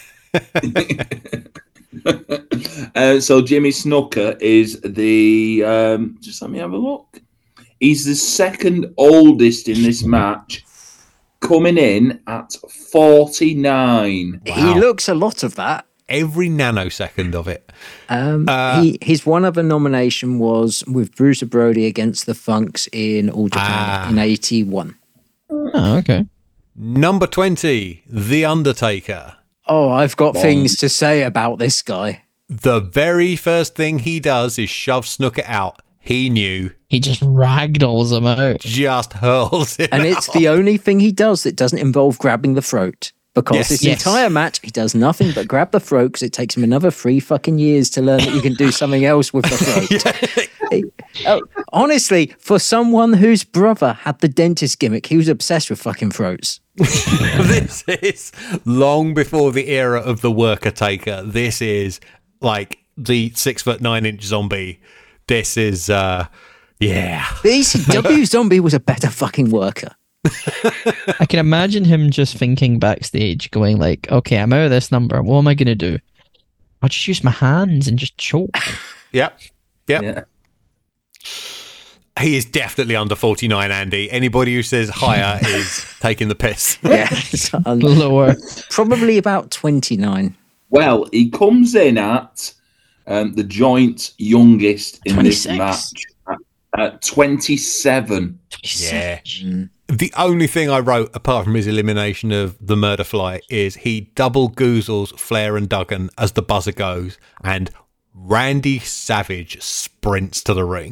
uh, so Jimmy Snuka is the um, just let me have a look. He's the second oldest in this match, coming in at forty-nine.
Wow.
He looks a lot of that.
Every nanosecond of it.
Um,
Uh,
he his one other nomination was with Bruiser Brody against the Funks in All Japan
Ah.
in eighty-one.
Oh, okay.
Number twenty, The Undertaker.
Oh, I've got things to say about this guy.
The very first thing he does is shove Snooker out. He knew.
He just ragdolls him out.
Just hurls it
And it's the only thing he does that doesn't involve grabbing the throat. Because
Yes.
this
Yes.
entire match, he does nothing but grab the throat because it takes him another three fucking years to learn that you can do something else with the throat. He- oh, honestly, for someone whose brother had the dentist gimmick, he was obsessed with fucking throats.
This is long before the era of the worker taker. This is like the six foot nine inch zombie. This is, uh, yeah.
The E C W zombie was a better fucking worker.
I can imagine him just thinking backstage, going like, okay, I'm out of this number. What am I going to do? I'll just use my hands and just choke.
Yep. Yep.
Yeah.
He is definitely under forty-nine, Andy. Anybody who says higher is taking the piss.
Yeah. Um,
Lower.
probably about twenty-nine.
Well, he comes in at um, the joint youngest in this
twenty-six.
match at, at twenty-seven.
Yeah. The only thing I wrote, apart from his elimination of the murder fly, is he double goozles Flair and Duggan as the buzzer goes, and Randy Savage sprints to the ring.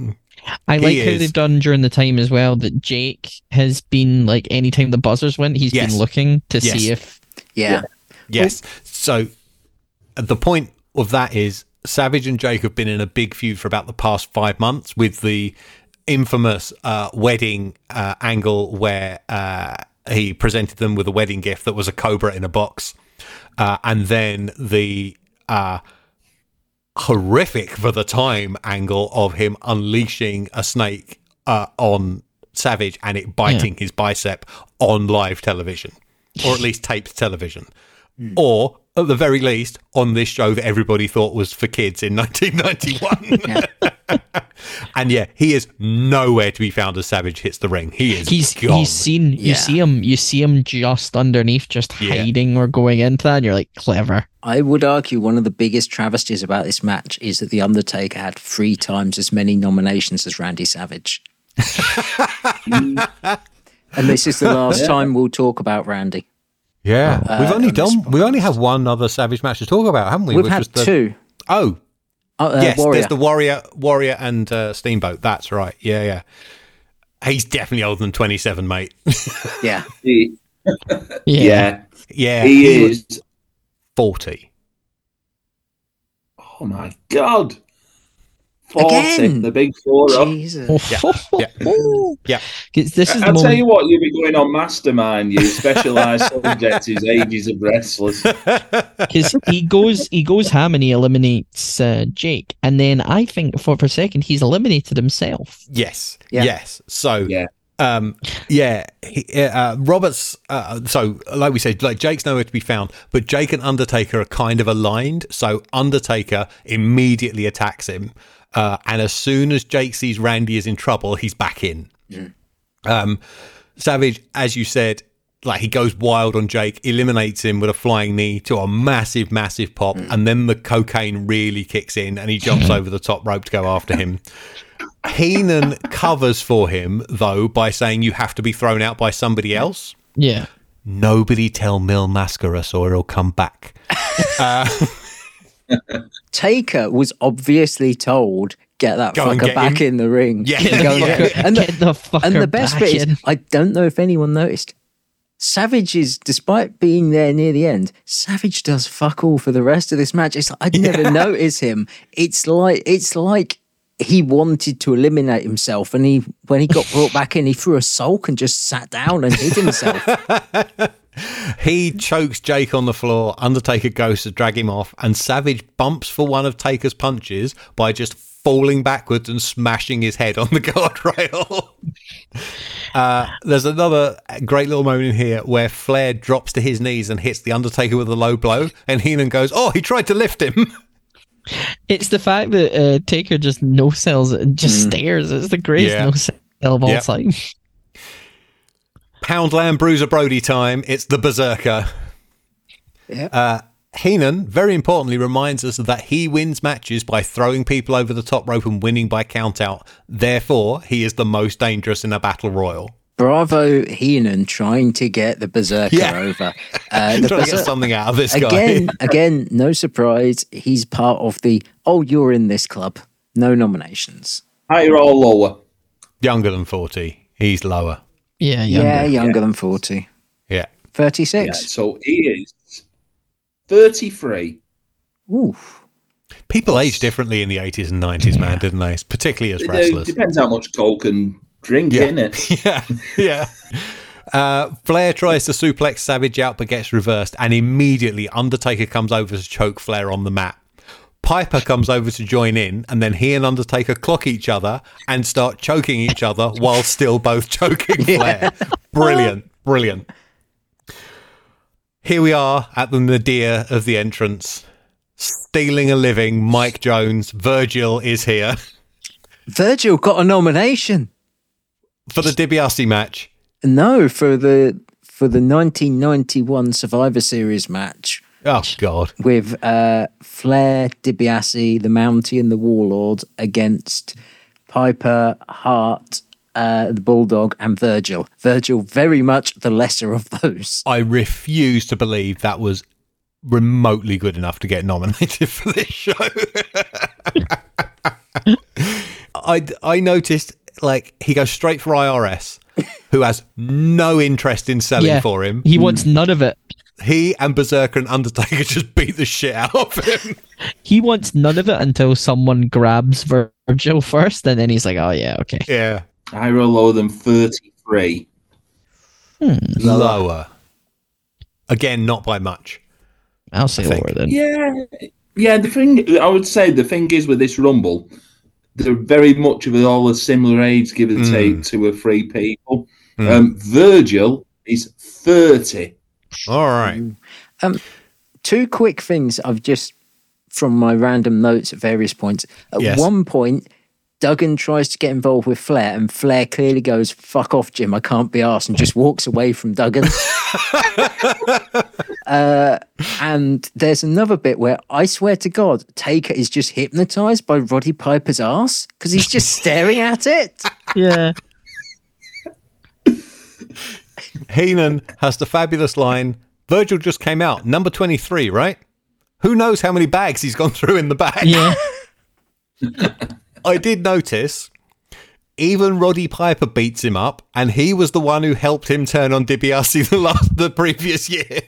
I
He
like how
is-
they've done during the time as well that Jake has been like anytime the buzzers went, he's
Yes.
been looking to
Yes.
see if
Yeah.
Yes. So the point of that is Savage and Jake have been in a big feud for about the past five months with the infamous uh, wedding uh, angle where uh, he presented them with a wedding gift that was a cobra in a box. Uh, and then the uh, horrific for the time angle of him unleashing a snake uh, on Savage and it biting his bicep on live television, or at least taped television. Or, at the very least, on this show that everybody thought was for kids in nineteen ninety-one. And yeah, he is nowhere to be found as Savage hits the ring. He is
he's
gone.
he's seen you
Yeah.
see him you see him just underneath, just
Yeah.
hiding or going into that, and you're like, clever.
I would argue one of the biggest travesties about this match is that The Undertaker had three times as many nominations as Randy Savage. And this is the last time we'll talk about Randy.
Yeah,
Uh,
we've only
on this
done. We only have one other Savage match to talk about, haven't we?
We've
Which
had
was the-
two.
Oh,
Uh, uh,
yes,
Warrior.
there's the Warrior, Warrior, and uh, Steamboat. That's right. Yeah, yeah. He's definitely older than twenty-seven, mate.
Yeah.
He-
Yeah,
yeah,
yeah,
he
was
is.
forty.
Oh my god. forty,
Again?
the big four. up.
Jesus.
Yeah, yeah.
'Cause this is the
I'll tell
moment.
you what, you'll be going on Mastermind, you specialised subject is ages of wrestlers.
Because he goes he goes ham and he eliminates uh, Jake, and then I think for, for a second he's eliminated himself.
Yes,
Yeah.
yes. So,
Yeah.
um, yeah, he, uh, Roberts. Uh, so, like we said, like Jake's nowhere to be found, but Jake and Undertaker are kind of aligned. So, Undertaker immediately attacks him, uh, and as soon as Jake sees Randy is in trouble, he's back in. Um, Savage, as you said, like he goes wild on Jake, eliminates him with a flying knee to a massive, massive pop, and then the cocaine really kicks in, and he jumps over the top rope to go after him. Heenan covers for him, though, by saying you have to be thrown out by somebody else.
Yeah.
Nobody tell Mil Mascaras or he'll come back.
Taker was obviously told, get that
Go and
fucker
get
back
him.
in the ring.
Yeah.
Go and get him. And,
Get
the,
the fucker
and the best
back
bit is,
in.
I don't know if anyone noticed, Savage is, despite being there near the end, Savage does fuck all for the rest of this match. It's like, I'd never notice him. It's like it's like he wanted to eliminate himself, and he when he got brought back in, he threw a sulk and just sat down and hid himself.
He chokes Jake on the floor. Undertaker goes to drag him off, and Savage bumps for one of Taker's punches by just falling backwards and smashing his head on the guardrail. uh, there's another great little moment in here where Flair drops to his knees and hits the Undertaker with a low blow, and Heenan goes, "Oh, he tried to lift him."
It's the fact that uh, Taker just no sells it and just stares. It's the greatest
Yeah.
no sell of all
Yep.
time.
Poundland Bruiser Brody time. It's the Berserker.
Yep.
Uh, Heenan, very importantly, reminds us that he wins matches by throwing people over the top rope and winning by countout. Therefore, he is the most dangerous in a battle royal.
Bravo, Heenan trying to get the Berserker
Yeah.
over. Uh,
Trying
the
to get
Berser-
something out of this guy.
again, again, no surprise. He's part of the, oh, you're in this club. No nominations.
Higher or lower?
Younger than forty. He's lower.
Yeah,
Yeah,
younger.
younger than forty.
Yeah.
Yeah,
thirty-six.
so he is thirty-three.
Ooh.
People age differently in the eighties and nineties, man, didn't they? Particularly as
It, uh,
wrestlers.
depends how much coke and drink,
Yeah.
innit?
Yeah, yeah. Uh, Flair tries to suplex Savage out but gets reversed, and immediately Undertaker comes over to choke Flair on the mat. Piper comes over to join in, and then he and Undertaker clock each other and start choking each other while still both choking Flair. Brilliant, brilliant. Here we are at the nadir of the entrance. Stealing a living, Mike Jones. Virgil is here
Virgil got a nomination.
for the DiBiase match.
No, for the for the nineteen ninety-one Survivor Series match
Oh, God.
with uh, Flair, DiBiase, the Mountie, and the Warlord against Piper, Hart, uh, the Bulldog, and Virgil. Virgil, very much the lesser of those.
I refuse to believe that was remotely good enough to get nominated for this show. I, I noticed, like, he goes straight for I R S, who has no interest in selling
Yeah.
for him.
He wants none of it.
He and Berserker and Undertaker just beat the shit out of him.
He wants none of it until someone grabs Virgil first, and then he's like, "Oh yeah, okay."
Yeah.
I roll lower than thirty-three.
Hmm.
Lower. Again, not by much.
I'll say
I think.
lower then.
Yeah, yeah. The thing I would say, the thing is with this Rumble, they're very much of all a similar age, give and
Mm.
take, two or three people.
Mm.
Um, Virgil is thirty.
All right.
Um, two quick things I've just from my random notes at various points. At
Yes.
one point, Duggan tries to get involved with Flair, and Flair clearly goes, "Fuck off, Jim, I can't be arsed," and just walks away from Duggan. uh, and there's another bit where I swear to God, Taker is just hypnotized by Roddy Piper's ass because he's just staring at it.
Yeah.
Heenan has the fabulous line, Virgil just came out, number twenty-three, right? Who knows how many bags he's gone through in the bag?
Yeah.
I did notice even Roddy Piper beats him up, and he was the one who helped him turn on DiBiase the last the previous year.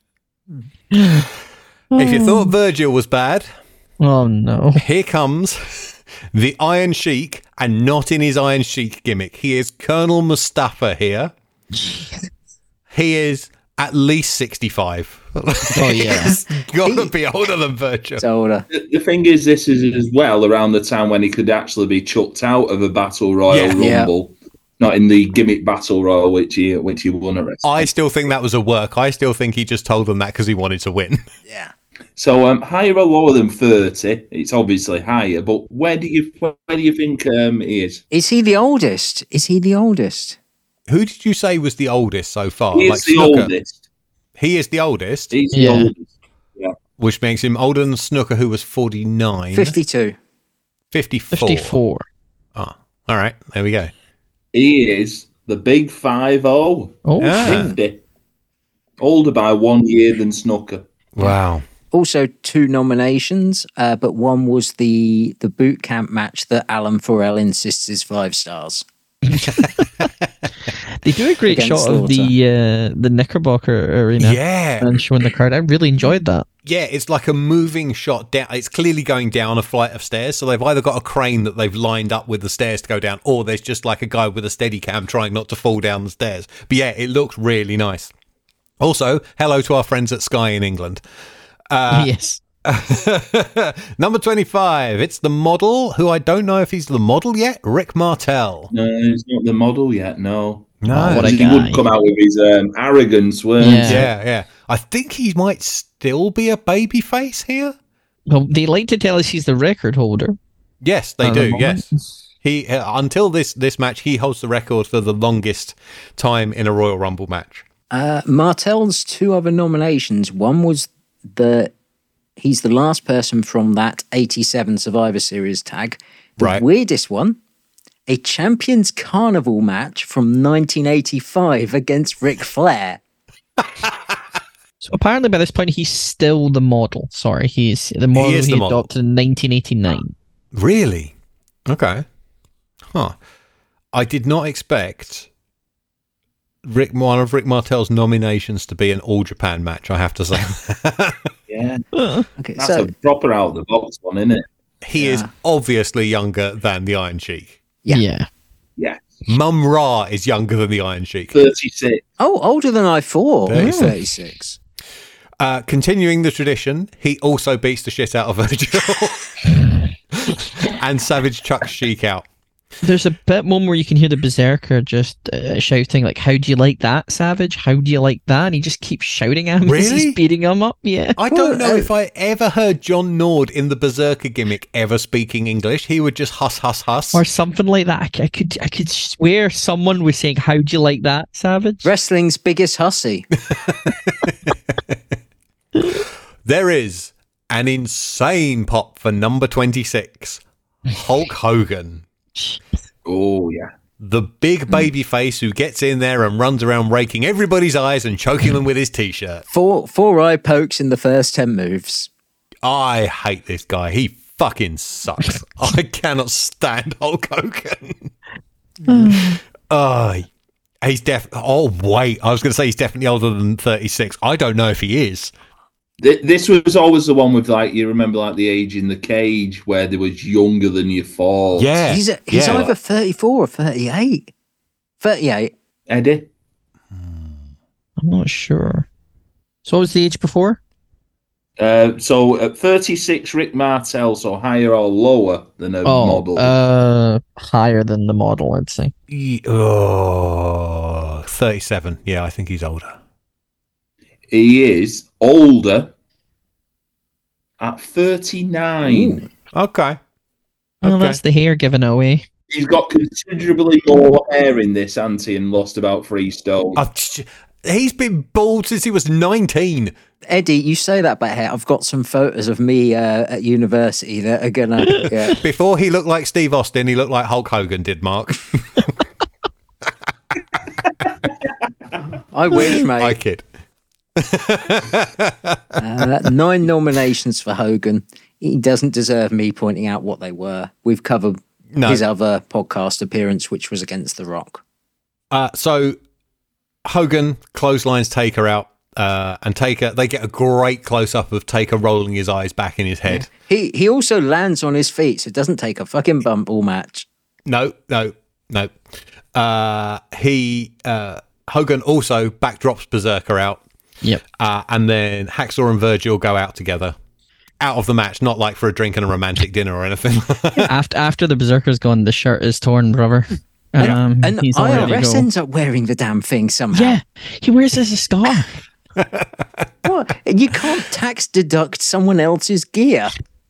If you thought Virgil was bad,
Oh no.
here comes the Iron Sheik, and not in his Iron Sheik gimmick. He is Colonel Mustafa here. He is at least sixty-five.
Oh yeah.
He's got to be older than Virgil.
It's older.
The, the thing is, this is as well around the time when he could actually be chucked out of a Battle Royal
Yeah.
Rumble, not in the gimmick Battle Royal, which he which he won at WrestleMania.
I still think that was a work. I still think he just told them that because he wanted to win.
Yeah.
So um, higher or lower than thirty? It's obviously higher, but where do you where do you think um, he is?
Is he the oldest? Is he the oldest?
Who did you say was the oldest so far?
He is
Like
the
Snooker.
oldest.
He is the oldest,
He's the
Yeah.
oldest.
which makes him older than Snooker, who was forty-nine.
fifty-two.
fifty-four.
Fifty-four.
Oh, all right. There we go.
He is the big five oh.
Oh,
Yeah.
fifty. Older by one year than Snooker.
Wow.
Also, two nominations, uh, but one was the the boot camp match that Alan Forel insists is five stars.
they do a great
Against
shot of the uh, the Knickerbocker arena
Yeah.
and showing the crowd. I really enjoyed that.
Yeah, it's like a moving shot down. It's clearly going down a flight of stairs. So they've either got a crane that they've lined up with the stairs to go down, or there's just like a guy with a steady cam trying not to fall down the stairs. But yeah, it looked really nice. Also, hello to our friends at Sky in England. Uh,
yes.
Number twenty-five, it's the model, who I don't know if he's the model yet, Rick Martel.
No, he's not the model yet. No,
No.
Oh, what a
he
guy.
would come out with his um, arrogance, weren't
Yeah.
he?
Yeah, yeah. I think he might still be a baby face here.
Well, they like to tell us he's the record holder.
Yes, they
at the
do.
moment.
Yes. He uh, until this this match, he holds the record for the longest time in a Royal Rumble match.
Uh, Martel's two other nominations. One was the he's the last person from that eighty-seven Survivor Series tag. The
Right.
weirdest one, a Champions Carnival match from nineteen eighty-five against Ric Flair.
So apparently by this point he's still the model. Sorry, he's the model he,
is the model.
adopted in nineteen eighty-nine.
Really? Okay. Huh. I did not expect Rick one of Rick Martel's nominations to be an All Japan match, I have to say.
Yeah,
Okay,
that's
so
a proper out of the box one, isn't it?
He is
Yeah.
obviously younger than the Iron Sheik.
Yeah.
Yeah.
Yeah,
Mum Ra is younger than the Iron Sheik.
thirty-six.
oh, older than I thought.
thirty-six.
thirty-six.
Uh, continuing the tradition, he also beats the shit out of Virgil. And Savage chucks Sheik out.
There's a bit one where you can hear the Berserker just uh, shouting like, "How do you like that, Savage? How do you like that?" And he just keeps shouting at him as
Really?
he's beating him up. Yeah.
I don't know if I ever heard John Nord in the Berserker gimmick ever speaking English. He would just huss, huss, huss.
Or something like that. I, c- I could, I could swear someone was saying, "How do you like that, Savage?"
Wrestling's biggest hussy.
There is an insane pop for number twenty-six, Hulk Hogan.
Oh yeah.
The big baby face who gets in there and runs around raking everybody's eyes and choking them with his t-shirt.
Four four eye pokes in the first ten moves.
I hate this guy. He fucking sucks. I cannot stand Hulk Hogan. Oh, he's def. Oh wait, I was going to say he's definitely older than thirty-six. I don't know if he is.
This was always the one with, like, you remember, like, the Age in the Cage, where they was younger than you thought.
Yeah,
He's, a, he's
yeah.
either thirty-four or thirty-eight. thirty-eight.
Eddie?
I'm not sure. So what was the age before?
Uh, so at thirty-six, Rick Martel, so higher or lower than a
Oh,
model?
uh, higher than the model, I'd say.
He- oh, thirty-seven. Yeah, I think he's older.
He is older at thirty-nine.
Okay.
Well,
Okay.
that's the hair given away.
He's got considerably more hair in this, Auntie, and lost about three stone.
I've, he's been bald since he was nineteen.
Eddie, you say that about hair. I've got some photos of me uh, at university that are gonna. Yeah.
Before he looked like Steve Austin, he looked like Hulk Hogan did, Mark.
I wish,
I
mate.
kid.
Uh, nine nominations for Hogan. He doesn't deserve me pointing out what they were. We've covered
No.
his other podcast appearance, which was against The Rock.
Uh, so Hogan clotheslines Taker out, uh, and Taker, they get a great close up of Taker rolling his eyes back in his head.
He he also lands on his feet, so it doesn't take a fucking bump all match.
No, no, no. Uh, he uh, Hogan also backdrops Berserker out,
Yep.
uh, and then Hacksaw and Virgil go out together. Out of the match, not like for a drink and a romantic dinner or anything.
after after the Berserker's gone, the shirt is torn, brother. Um,
And
he's
I
all
R
ready to
S
go.
ends up wearing the damn thing somehow.
Yeah, he wears it as a scarf.
What? You can't tax deduct someone else's gear.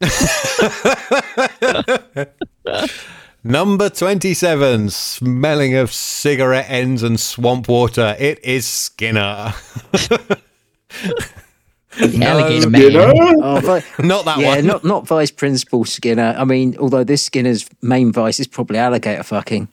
Number twenty-seven, smelling of cigarette ends and swamp water. It is Skinner.
The alligator
Skinner?
man.
Oh, vi-
Not that
yeah,
one.
not not Vice Principal Skinner. I mean, although this Skinner's main vice is probably alligator fucking.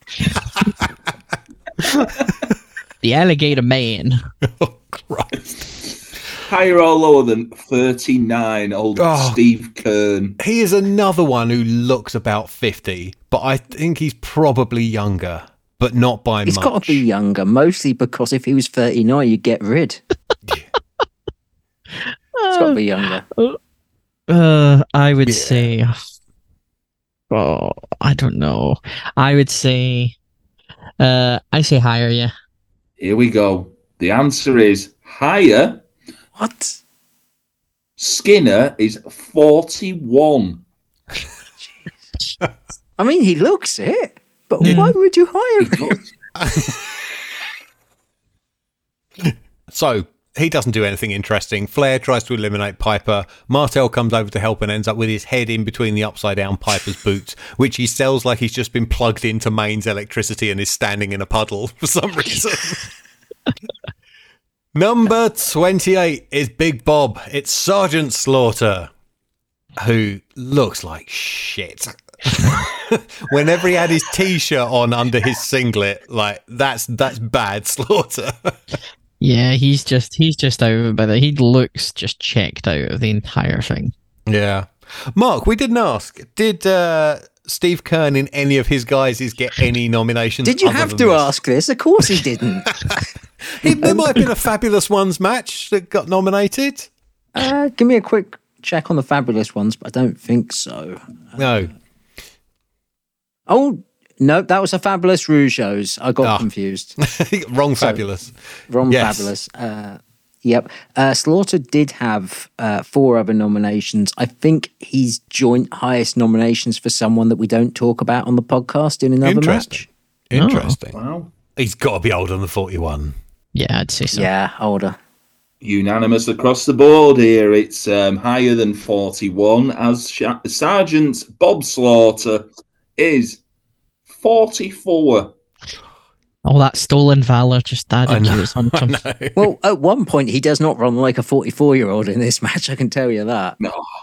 The alligator man.
Oh, Christ.
Higher or lower than thirty-nine, old
Oh.
Steve Kern.
He is another one who looks about fifty, but I think he's probably younger, but not by
He's
much.
got to be younger, mostly because if he was thirty-nine, you'd get rid. He's got to be younger.
Uh, I would
Yeah.
say, oh, I don't know. I would say, uh, I say higher. Yeah.
Here we go. The answer is higher.
What?
Skinner is forty-one.
I mean, he looks it, but
Yeah.
why would you hire him?
So he doesn't do anything interesting. Flair tries to eliminate Piper. Martel comes over to help and ends up with his head in between the upside down Piper's boots, which he sells like he's just been plugged into mains electricity and is standing in a puddle for some reason. Number twenty-eight is Big Bob. It's Sergeant Slaughter, who looks like shit. Whenever he had his t-shirt on under his singlet, like that's that's bad Slaughter.
Yeah, he's just he's just out of it by the. He looks just checked out of the entire thing.
Yeah. Mark, we didn't ask. Did uh, Steve Kern in any of his guys get any nominations?
Did you
other
have
than
to
this?
ask this? Of course he didn't.
He, there might have been a Fabulous Ones match that got nominated.
uh, give me a quick check on the Fabulous Ones, but I don't think so.
No.
Oh, no, that was a Fabulous Rougeos. I got
Ah.
confused.
Wrong Fabulous.
Wrong
Yes.
Fabulous. Uh, yep. Uh, Slaughter did have uh, four other nominations. I think he's joint highest nominations for someone that we don't talk about on the podcast in another
Interesting.
match.
Interesting.
Wow.
He's got to be older than forty-one.
Yeah, I'd say so.
Yeah, older.
Unanimous across the board here. It's um, higher than forty-one, as Sh- Sergeant Bob Slaughter is forty-four.
All that stolen valor just
I
added to
know.
his on
I know.
Well, at one point, he does not run like a forty-four-year-old in this match, I can tell you that.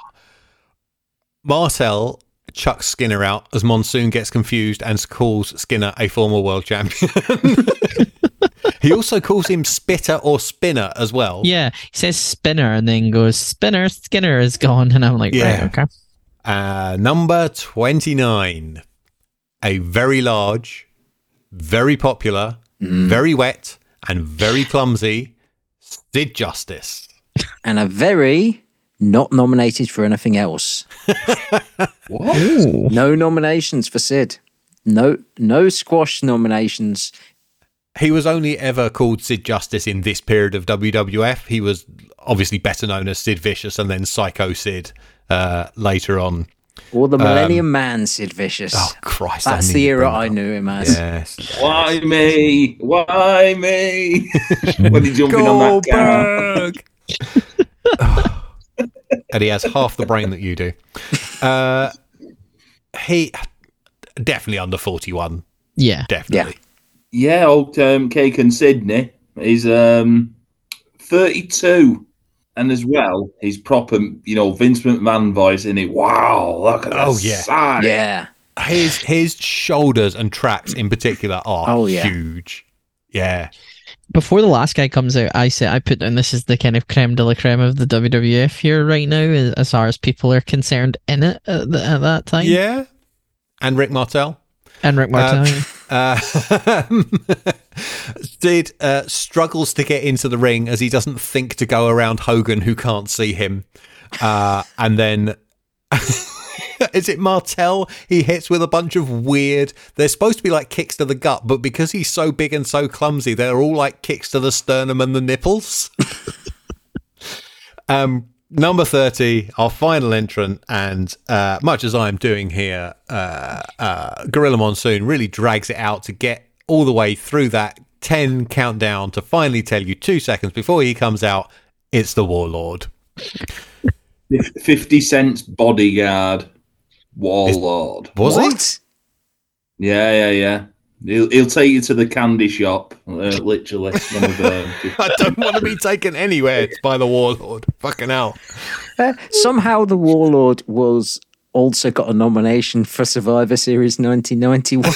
Martel chucks Skinner out as Monsoon gets confused and calls Skinner a former world champion. He also calls him Spitter or Spinner as well.
Yeah, he says spinner and then goes spinner. Skinner is gone, and I'm like,
Yeah.
right, okay.
Uh, number twenty-nine. A very large, very popular, mm. very wet, and very clumsy Sid Justice.
And a very not nominated for anything else.
What?
Ooh.
No nominations for Sid. No, no squash nominations.
He was only ever called Sid Justice in this period of W W F. He was obviously better known as Sid Vicious and then Psycho Sid uh, later on.
Or the Millennium
um,
Man, Sid Vicious.
Oh, Christ.
That's the era I knew him as.
Yes.
Why me? Why me? When he's jumping on that car.
And he has half the brain that you do. Uh, he definitely under forty-one.
Yeah.
Definitely.
Yeah, old um, Cake and Sydney is um, thirty-two. And as well, his proper, you know, Vince McMahon voice in it. Wow, look at that
Oh, yeah.
side.
Yeah.
His his shoulders and traps in particular are
Oh, yeah.
huge. Yeah.
Before the last guy comes out, I say I put down this is the kind of creme de la creme of the W W F here right now, as far as people are concerned in it at, the, at that time.
Yeah. And Rick Martel.
And Rick Martel. yeah.
Uh, Sid uh, struggles to get into the ring as he doesn't think to go around Hogan, who can't see him. Uh, and then, is it Martel he hits with a bunch of weird, they're supposed to be like kicks to the gut, but because he's so big and so clumsy, they're all like kicks to the sternum and the nipples. um. Number thirty, our final entrant, and uh, much as I'm doing here, uh, uh, Gorilla Monsoon really drags it out to get all the way through that ten countdown to finally tell you two seconds before he comes out, it's the Warlord.
fifty Cent's bodyguard, Warlord.
Was
What?
Yeah, yeah, yeah. He'll, he'll take you to the candy shop, uh, literally. One of them.
I don't want to be taken anywhere by the Warlord. Fucking hell.
Uh, somehow the Warlord was also got a nomination for Survivor Series nineteen ninety-one.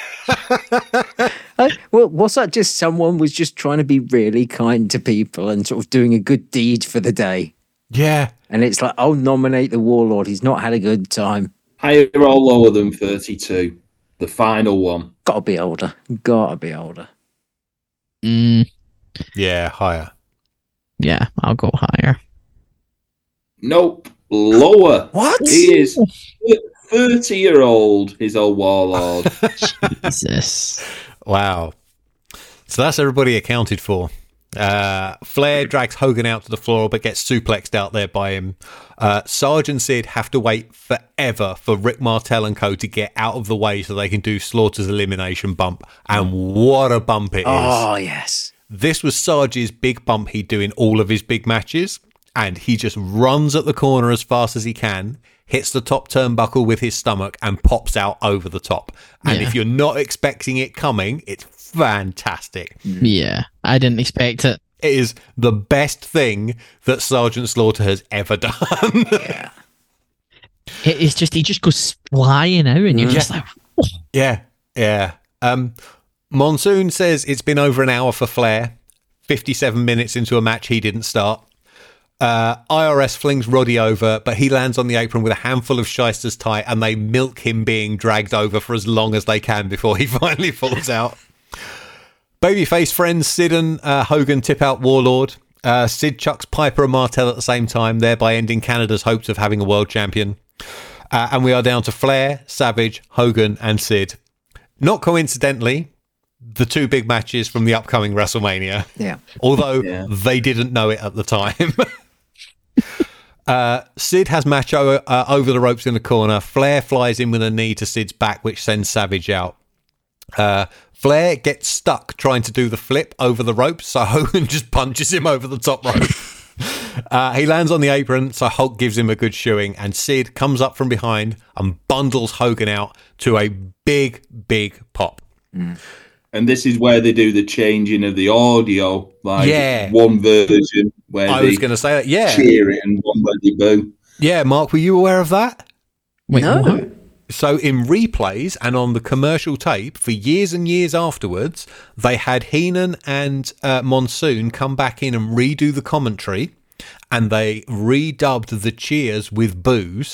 uh, well, was that just someone was just trying to be really kind to people and sort of doing a good deed for the day?
Yeah.
And it's like, I'll nominate the Warlord. He's not had a good time.
Higher or lower than thirty-two? The final one.
Gotta be older. Gotta be older.
Mm,
Yeah, higher.
yeah, I'll go higher.
Nope. Lower.
What?
He is thirty-year-old, his old Warlord.
Jesus.
Wow. So that's everybody accounted for. Uh, Flair drags Hogan out to the floor but gets suplexed out there by him. Uh, Sarge and Sid have to wait forever for Rick Martel and co to get out of the way so they can do Slaughter's elimination bump. And what a bump it is.
Oh, yes.
This was Sarge's big bump he'd do in all of his big matches. And he just runs at the corner as fast as he can, hits the top turnbuckle with his stomach and pops out over the top. And
Yeah.
if you're not expecting it coming, it's fantastic.
Yeah, I didn't expect it.
It is the best thing that Sergeant Slaughter has ever done.
Yeah.
It- It's just he just goes flying out, and you're
Yeah.
just like,
Yeah, yeah. Um, Monsoon says it's been over an hour for Flair. fifty-seven minutes into a match he didn't start. Uh, I R S flings Roddy over, but he lands on the apron with a handful of shysters tight, and they milk him being dragged over for as long as they can before he finally falls out. Babyface friends Sid and uh, Hogan tip out Warlord. Uh, Sid chucks Piper and Martel at the same time, thereby ending Canada's hopes of having a world champion. Uh, and we are down to Flair, Savage, Hogan, and Sid. Not coincidentally, the two big matches from the upcoming WrestleMania.
Yeah.
Although
Yeah.
they didn't know it at the time. uh, Sid has Macho uh, over the ropes in the corner. Flair flies in with a knee to Sid's back, which sends Savage out. Uh, Flair gets stuck trying to do the flip over the rope, so Hogan just punches him over the top rope. Uh, he lands on the apron, so Hulk gives him a good shoeing, and Sid comes up from behind and bundles Hogan out to a big, big pop.
And this is where they do the changing of the audio. Like
Yeah.
one version where
I
they
was going to say that, yeah.
cheer it and one where they boo.
Yeah, Mark, were you aware of that?
wait,
No.
what?
So in replays and on the commercial tape, for years and years afterwards, they had Heenan and uh, Monsoon come back in and redo the commentary, and they redubbed the cheers with boos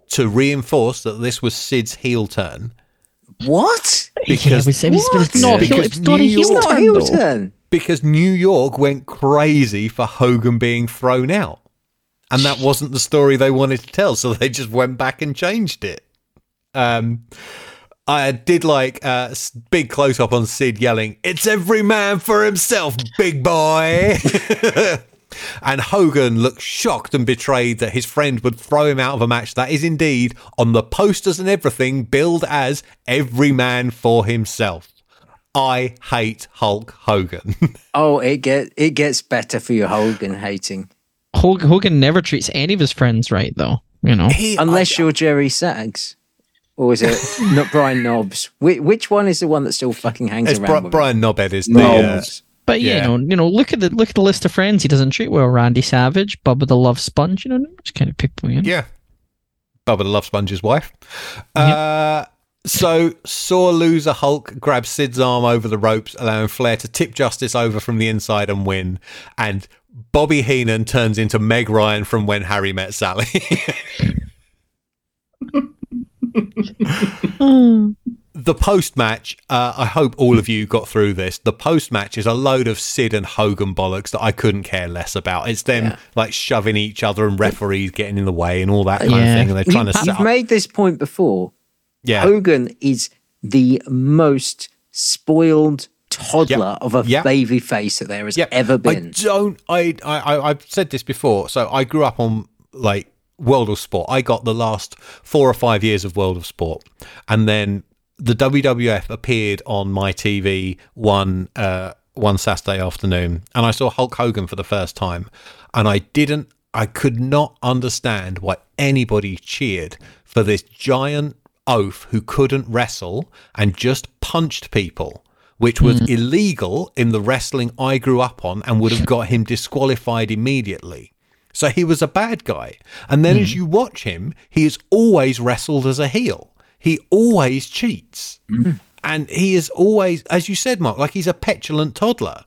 to reinforce that this was Sid's heel turn.
What?
Because,
yeah, it was, it was,
what?
it's not,
Yeah.
heel, it's not a
New
heel
York-
Not a
turn,
heel
though.
turn.
because New York went crazy for Hogan being thrown out. And that wasn't the story they wanted to tell, so they just went back and changed it. Um, I did like a uh, big close-up on Sid yelling, "It's every man for himself, big boy!" And Hogan looked shocked and betrayed that his friend would throw him out of a match that is indeed, on the posters and everything, billed as every man for himself. I hate Hulk Hogan.
Oh, it get it gets better for your Hogan hating.
Hogan, Hogan never treats any of his friends right, though. You know,
He-
Unless
I-
you're Jerry Sags. Or is it not Brian Knobs? Which, which one is the one that still fucking hangs
It's
around?
Bri-
with
Brian Knobhead is the...
No.
Uh,
but
Yeah.
you know, you know, look at the look at the list of friends he doesn't treat well. Randy Savage, Bubba the Love Sponge. You know, those kind of people. You know?
yeah. Bubba the Love Sponge's wife. Uh, so, sore loser Hulk grabs Sid's arm over the ropes, allowing Flair to tip Justice over from the inside and win. And Bobby Heenan turns into Meg Ryan from When Harry Met Sally. The post-match, uh, I hope all of you got through this. The post-match is a load of Sid and Hogan bollocks that I couldn't care less about. It's them
Yeah.
like shoving each other and referees getting in the way and all that kind
Yeah.
of thing. And they're trying to set
You've
up.
made this point before.
Yeah,
Hogan is the most spoiled toddler
Yep.
of a
Yep.
baby face that there has
Yep.
ever
I
been.
don't. I, I. I- I've said this before. So I grew up on like World of Sport. I got the last four or five years of World of Sport, and then the W W F appeared on my T V one uh, one Saturday afternoon, and I saw Hulk Hogan for the first time, and I didn't. I could not understand why anybody cheered for this giant oaf who couldn't wrestle and just punched people, which was
Hmm.
illegal in the wrestling I grew up on and would have got him disqualified immediately. So he was a bad guy. And then as you watch him, he is always wrestled as a heel. He always cheats. And he is always, as you said, Mark, like he's a petulant toddler.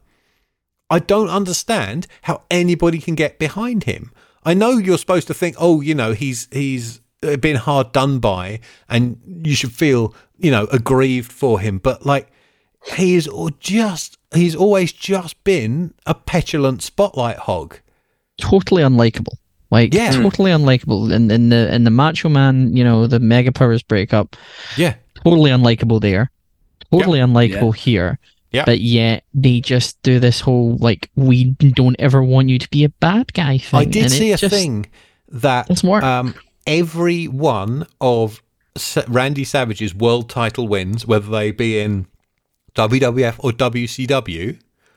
I don't understand how anybody can get behind him. I know you're supposed to think, oh, you know, he's he's been hard done by and you should feel, you know, aggrieved for him. But like, he is all just, he's always just been a petulant spotlight hog.
Totally unlikable. Like
Yeah.
totally unlikable. In in the in the Macho Man, you know, the Mega Powers breakup,
Yeah.
totally unlikable there. Totally unlikable here.
Yeah.
But yet they just do this whole like we don't ever want you to be a bad guy thing.
I did
and
see
it
a
just
thing that
doesn't work.
um, every one of Sa- Randy Savage's world title wins, whether they be in W W F or W C W,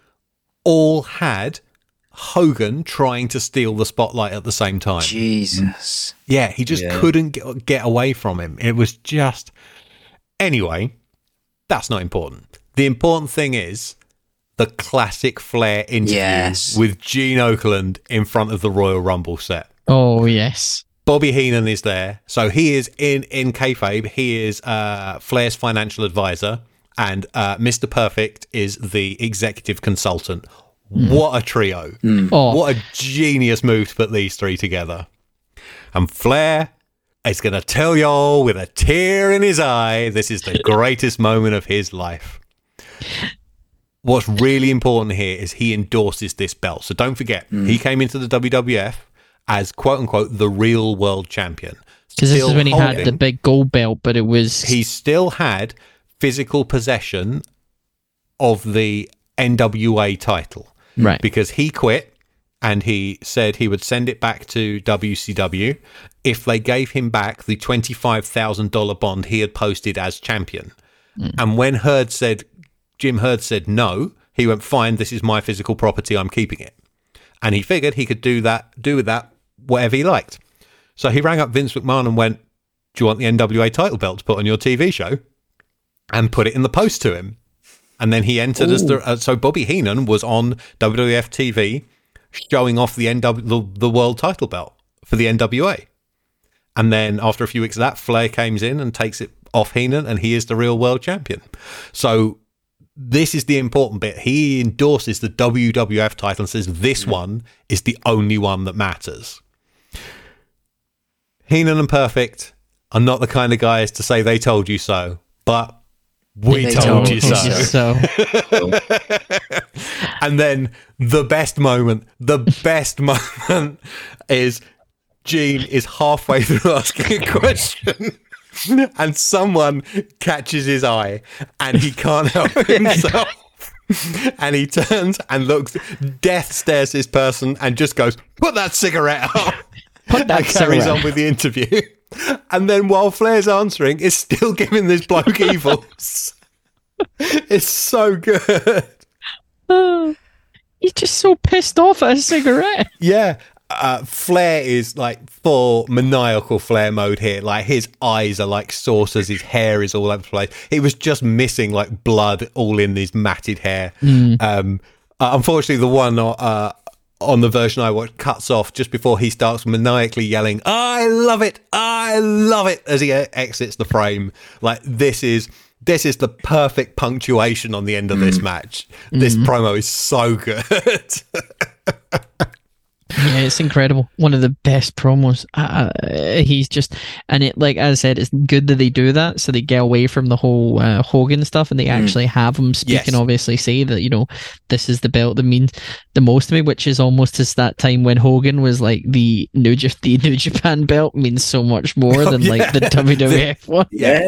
all had Hogan trying to steal the spotlight at the same time.
Jesus.
Yeah, he just
Yeah.
couldn't get, get away from him. It was just... Anyway, that's not important. The important thing is the classic Flair interview
Yes.
with Gene Okerlund in front of the Royal Rumble set.
oh yes.
Bobby Heenan is there. So he is in, in kayfabe. He is uh, Flair's financial advisor. And uh, Mister Perfect is the executive consultant. What a trio.
Oh,
What a genius move to put these three together. And Flair is going to tell y'all with a tear in his eye, this is the greatest moment of his life. What's really important here is he endorses this belt. So don't forget, he came into the W W F as quote unquote the real world champion.
because this is
Still
when he had the
holding-
big gold belt, but it was
he still had physical possession of the N W A title.
right.
Because he quit and he said he would send it back to W C W if they gave him back the twenty-five thousand dollars bond he had posted as champion. And when Hurd said, Jim Hurd said no, he went, fine, this is my physical property, I'm keeping it. And he figured he could do that, do with that whatever he liked. So he rang up Vince McMahon and went, do you want the N W A title belt to put on your T V show? And put it in the post to him. And then he entered as the... Uh, so Bobby Heenan was on W W F T V showing off the, N W, the, the world title belt for the N W A. And then after a few weeks of that, Flair comes in and takes it off Heenan, and he is the real world champion. So this is the important bit. He endorses the W W F title and says this one is the only one that matters. Heenan and Perfect are not the kind of guys to say they told you so, but we
They
told,
told
you
you
so.
So
And then the best moment, the best moment is Gene is halfway through asking a question and someone catches his eye and he can't help himself. And he turns and looks, death stares this person and just goes, put that cigarette out.
Put that
and carries
cigarette.
on with the interview. And then while Flair's answering, is still giving this bloke evils. It's so good.
uh, he's just so pissed off at a cigarette.
Yeah. Uh, Flair is like full maniacal Flair mode here. Like his eyes are like saucers, his hair is all over the place. He was just missing like blood all in his matted hair.
Mm.
Um, uh, unfortunately, the one uh, on the version I watched cuts off just before he starts maniacally yelling, "I love it, I love it," as he exits the frame. Like this is this is the perfect punctuation on the end of this match. This
Mm.
promo is so good.
Yeah, it's incredible. One of the best promos. Uh, he's just, and it, like I said, it's good that they do that, so they get away from the whole uh, Hogan stuff, and they actually have him speak
Yes.
and obviously say that, you know, this is the belt that means the most to me, which is almost as that time when Hogan was like the New, J- the New Japan belt means so much more
Oh,
than
yeah.
like the W W F one.
Yeah.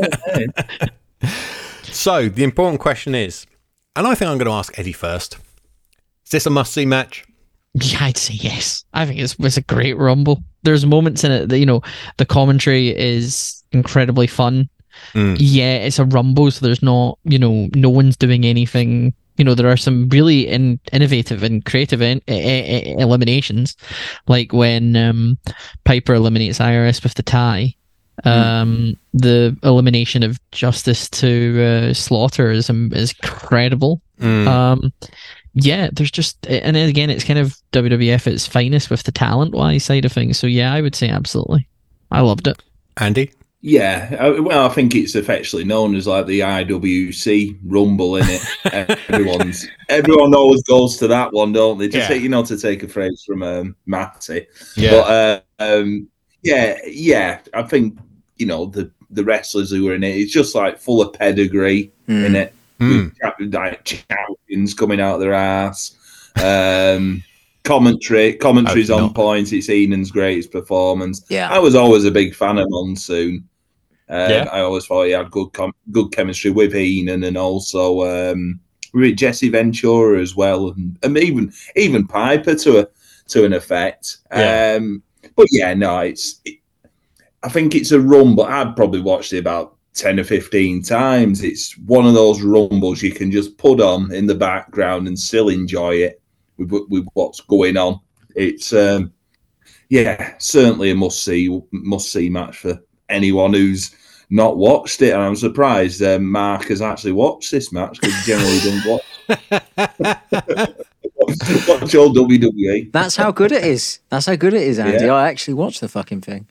So the important question is, and I think I'm going to ask Eddie first, is this a must-see match?
Yeah, I'd say yes. I think it's, it's a great Rumble. There's moments in it that, you know, the commentary is incredibly fun.
Mm.
Yeah, it's a Rumble, so there's not, you know, no one's doing anything. You know, there are some really in, innovative and creative in, e- e- eliminations, like when um, Piper eliminates I R S with the tie. Um, the elimination of Justice to uh, Slaughter is, um, is incredible.
Mm.
Um, yeah, there's just, and then again, it's kind of W W F at its finest with the talent-wise side of things. So yeah, I would say absolutely. I loved it.
Andy?
Yeah, uh, well, I think it's affectionately known as like the I W C Rumble, in it. Everyone's everyone always goes to that one, don't they? Just
Yeah.
you know, to take a phrase from um, Matty.
Yeah.
But uh, um, yeah, yeah, I think you know the the wrestlers who were in it. It's just like full of pedigree
Mm.
in it.
Mm.
With, like champions coming out of their ass. Um, commentary, commentary's
Hope
on
not.
point. It's Heenan's greatest performance.
Yeah.
I was always a big fan of Monsoon. Um,
Yeah.
I always thought he had good com- good chemistry with Heenan and also um, with Jesse Ventura as well, and, and even even Piper to a to an effect.
Yeah.
Um, but yeah, no, it's. It, I think it's a rumble. I've probably watched it about ten or fifteen times. It's one of those rumbles you can just put on in the background and still enjoy it with with what's going on. It's um, yeah, certainly a must see must see match for anyone who's not watched it, and I'm surprised um, Mark has actually watched this match because he generally don't watch watch all W W E.
That's how good it is. That's how good it is, Andy.
Yeah.
I actually watched the fucking thing.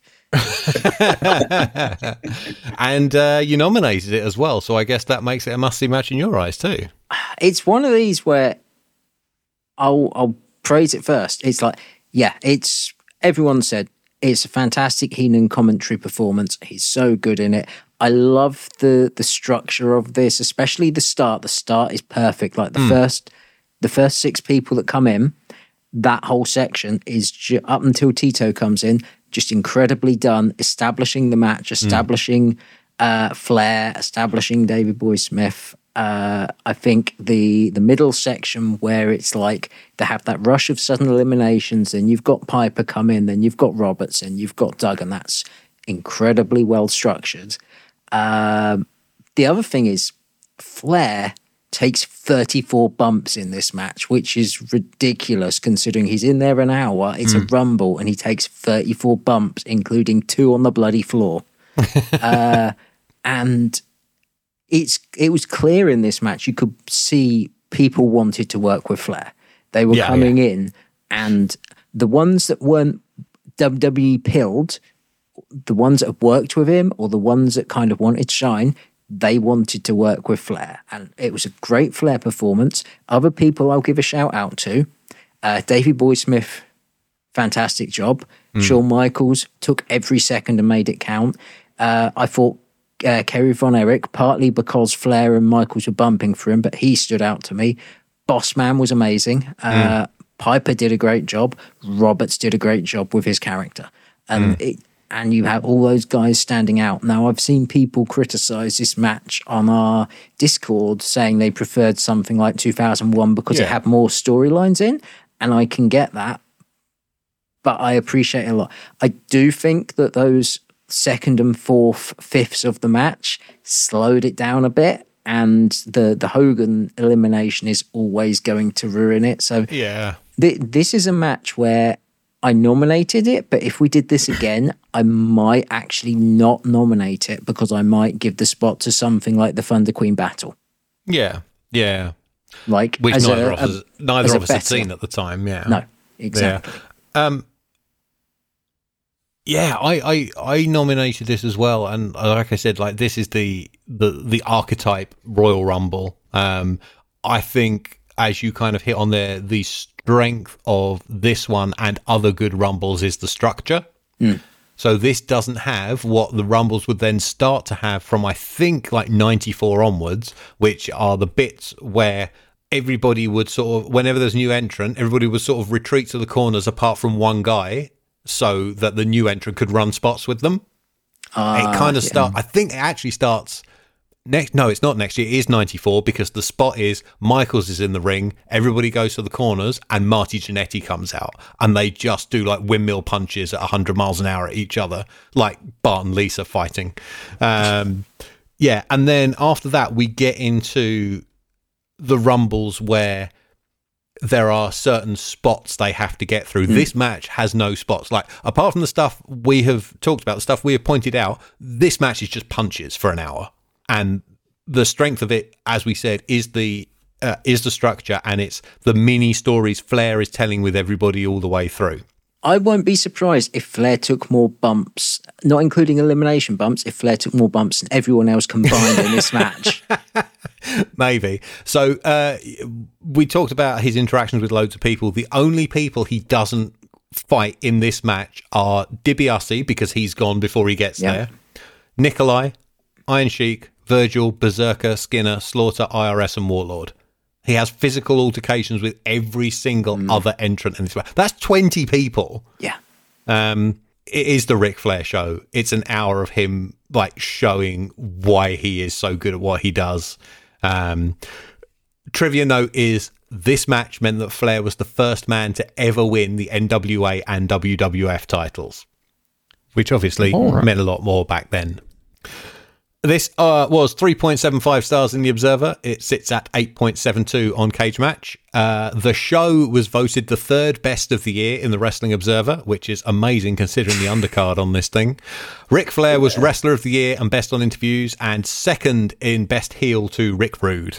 And uh, you nominated it as well, so I guess that makes it a must-see match in your eyes too.
It's one of these where I'll I'll praise it first. It's like, yeah, it's everyone said it's a fantastic Heenan commentary performance. He's so good in it. I love the the structure of this, especially the start. The start is perfect. Like the first the first six people that come in, that whole section is ju- up until Tito comes in, just incredibly done, establishing the match, establishing uh, Flair, establishing David Boy Smith. Uh, I think the the middle section where it's like they have that rush of sudden eliminations, and you've got Piper come in, then you've got Roberts, and you've got Doug, and that's incredibly well structured. Um, the other thing is Flair takes thirty-four bumps in this match, which is ridiculous considering he's in there an hour. It's a rumble, and he takes thirty-four bumps, including two on the bloody floor. uh, and it's it was clear in this match. You could see people wanted to work with Flair. They were
Yeah,
coming in, and the ones that weren't W W E pilled, the ones that worked with him, or the ones that kind of wanted shine, they wanted to work with Flair. And it was a great Flair performance. Other people I'll give a shout out to. Uh, Davey Boy Smith, fantastic job. Shawn Michaels took every second and made it count. Uh, I thought uh, Kerry Von Erich, partly because Flair and Michaels were bumping for him, but he stood out to me. Bossman was amazing. Uh, mm. Piper did a great job. Roberts did a great job with his character. And mm. it, and you have all those guys standing out. Now, I've seen people criticize this match on our Discord saying they preferred something like two thousand one because yeah. it had more storylines in, and I can get that, but I appreciate it a lot. I do think that those second and fourth fifths of the match slowed it down a bit, and the, the Hogan elimination is always going to ruin it. So
yeah,
th- this is a match where I nominated it, but if we did this again, I might actually not nominate it because I might give the spot to something like the Thunder Queen Battle.
Yeah, yeah.
Like
which
as
neither
a,
of us,
a,
neither of us
better.
had seen at the time. Yeah,
no, exactly.
Yeah, um, yeah I, I I nominated this as well, and like I said, like this is the the the archetype Royal Rumble. Um, I think, as you kind of hit on there, the strength of this one and other good Rumbles is the structure.
Mm.
So this doesn't have what the Rumbles would then start to have from, I think, like ninety-four onwards, which are the bits where everybody would sort of, whenever there's a new entrant, everybody would sort of retreat to the corners apart from one guy so that the new entrant could run spots with them. Uh, it kind of yeah. start. I think it actually starts... Next, no, it's not next year. It is ninety-four because the spot is Michaels is in the ring, everybody goes to the corners, and Marty Jannetty comes out, and they just do like windmill punches at one hundred miles an hour at each other, like Bart and Lisa fighting. Um, yeah, and then after that, we get into the Rumbles where there are certain spots they have to get through. Mm. This match has no spots. Like, apart from the stuff we have talked about, the stuff we have pointed out, this match is just punches for an hour. And the strength of it, as we said, is the uh, is the structure, and it's the mini stories Flair is telling with everybody all the way through.
I won't be surprised if Flair took more bumps, not including elimination bumps, if Flair took more bumps than everyone else combined in this match.
Maybe. So uh, we talked about his interactions with loads of people. The only people he doesn't fight in this match are DiBiase, because he's gone before he gets yep. there, Nikolai, Iron Sheik, Virgil, Berserker, Skinner, Slaughter, I R S, and Warlord. He has physical altercations with every single mm. other entrant in this match. That's twenty people.
Yeah.
Um, it is the Ric Flair show. It's an hour of him like showing why he is so good at what he does. Um, trivia note is this match meant that Flair was the first man to ever win the N W A and W W F titles, which obviously right. meant a lot more back then. This uh, was three point seven five stars in The Observer. It sits at eight point seven two on Cage Match. Uh, the show was voted the third best of the year in the Wrestling Observer, which is amazing considering the undercard on this thing. Ric Flair was Wrestler of the Year and Best on Interviews, and second in Best Heel to Rick Rude.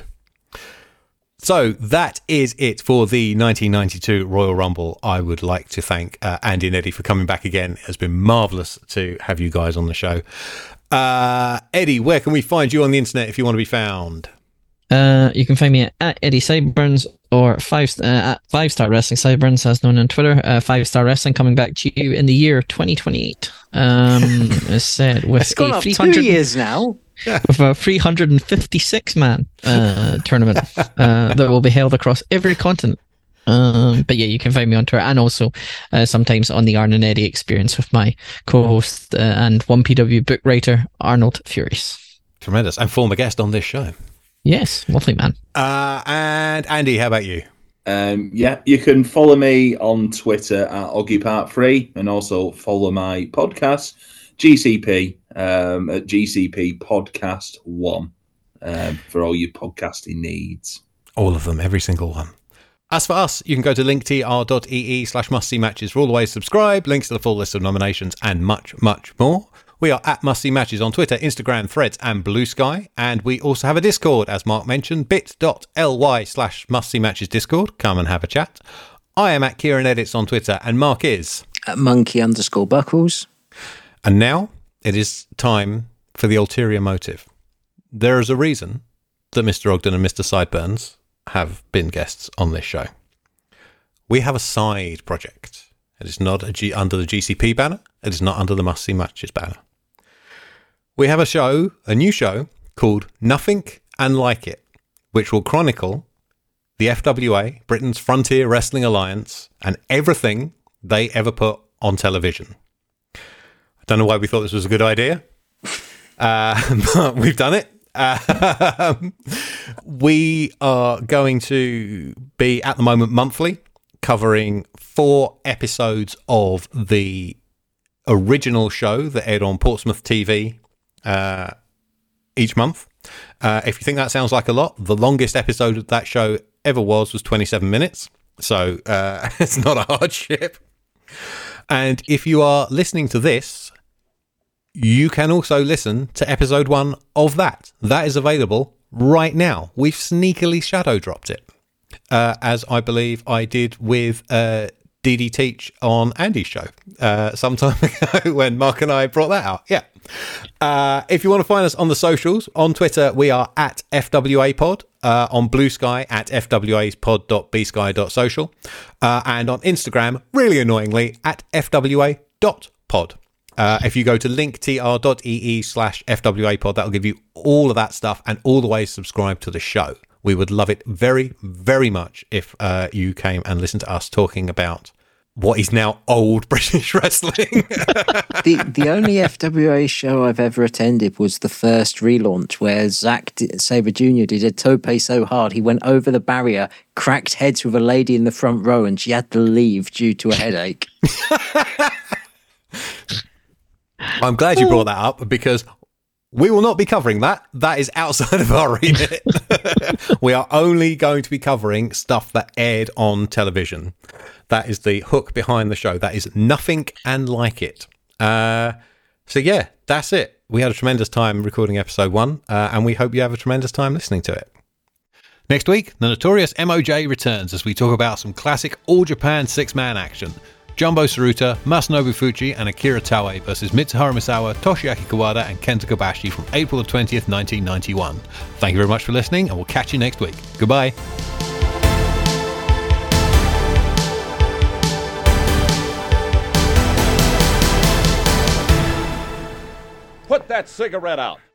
So that is it for the nineteen ninety-two Royal Rumble. I would like to thank uh, Andy and Eddie for coming back again. It has been marvellous to have you guys on the show. Uh, Eddie, where can we find you on the internet if you want to be found?
Uh, you can find me at Eddie Sideburns or five uh, at Five Star Wrestling Sideburns, as known on Twitter. Uh, Five Star Wrestling coming back to you in the year twenty twenty-eight. Um, as said, with
it's gone up two years now.
With a three hundred fifty-six man uh, tournament uh, that will be held across every continent. Um, but yeah, you can find me on Twitter, and also uh, sometimes on the Arn and Eddie Experience with my co-host uh, and one P W book writer, Arnold Furious.
Tremendous. And former guest on this show.
Yes, lovely man.
Uh, and Andy, how about you?
Um, yeah, you can follow me on Twitter at Oggy Part three, and also follow my podcast, G C P, um, at G C P Podcast one, um, for all your podcasting needs.
All of them, every single one. As for us, you can go to linktr.ee slash must see matches for all the ways to subscribe, links to the full list of nominations, and much, much more. We are at Must See Matches on Twitter, Instagram, Threads, and Blue Sky. And we also have a Discord, as Mark mentioned, bit.ly slash Must See Matches Discord. Come and have a chat. I am at Kieran Edits on Twitter, and Mark is
at monkey underscore buckles.
And now it is time for the ulterior motive. There is a reason that Mister Ogden and Mister Sideburns have been guests on this show. We have a side project. It is not a G- under the G C P banner. It is not under the Must See Matches banner. We have a show, a new show, called Nothing and Like It, which will chronicle the F W A, Britain's Frontier Wrestling Alliance, and everything they ever put on television. I don't know why we thought this was a good idea, uh, but we've done it. Uh, we are going to be, at the moment, monthly, covering four episodes of the original show that aired on Portsmouth T V uh, each month. Uh, if you think that sounds like a lot, the longest episode of that show ever was was twenty-seven minutes. So uh, it's not a hardship. And if you are listening to this, you can also listen to episode one of that. That is available right now. We've sneakily shadow dropped it, uh, as I believe I did with uh, D D Teach on Andy's show uh, some time ago when Mark and I brought that out. Yeah. Uh, if you want to find us on the socials, on Twitter, we are at F W A Pod, uh, on Blue Sky at f w a pod dot b sky dot social, uh, and on Instagram, really annoyingly, at f w a dot pod. Uh, if you go to linktr.ee slash FWApod, that'll give you all of that stuff and all the ways to subscribe to the show. We would love it very, very much if uh, you came and listened to us talking about what is now old British wrestling.
the the only F W A show I've ever attended was the first relaunch, where Zack Sabre Junior did a tope so hard he went over the barrier, cracked heads with a lady in the front row, and she had to leave due to a headache.
I'm glad you brought that up, because we will not be covering that. That is outside of our remit. We are only going to be covering stuff that aired on television. That is the hook behind the show. That is Nothing and Like It. Uh, so yeah, that's it. We had a tremendous time recording episode one, uh, and we hope you have a tremendous time listening to it. Next week, the Notorious M O J returns as we talk about some classic All-Japan six-man action. Jumbo Tsuruta, Masanobu Fuchi, and Akira Taue versus Mitsuharu Misawa, Toshiaki Kawada, and Kenta Kobashi from April the twentieth, nineteen ninety-one. Thank you very much for listening, and we'll catch you next week. Goodbye.
Put that cigarette out.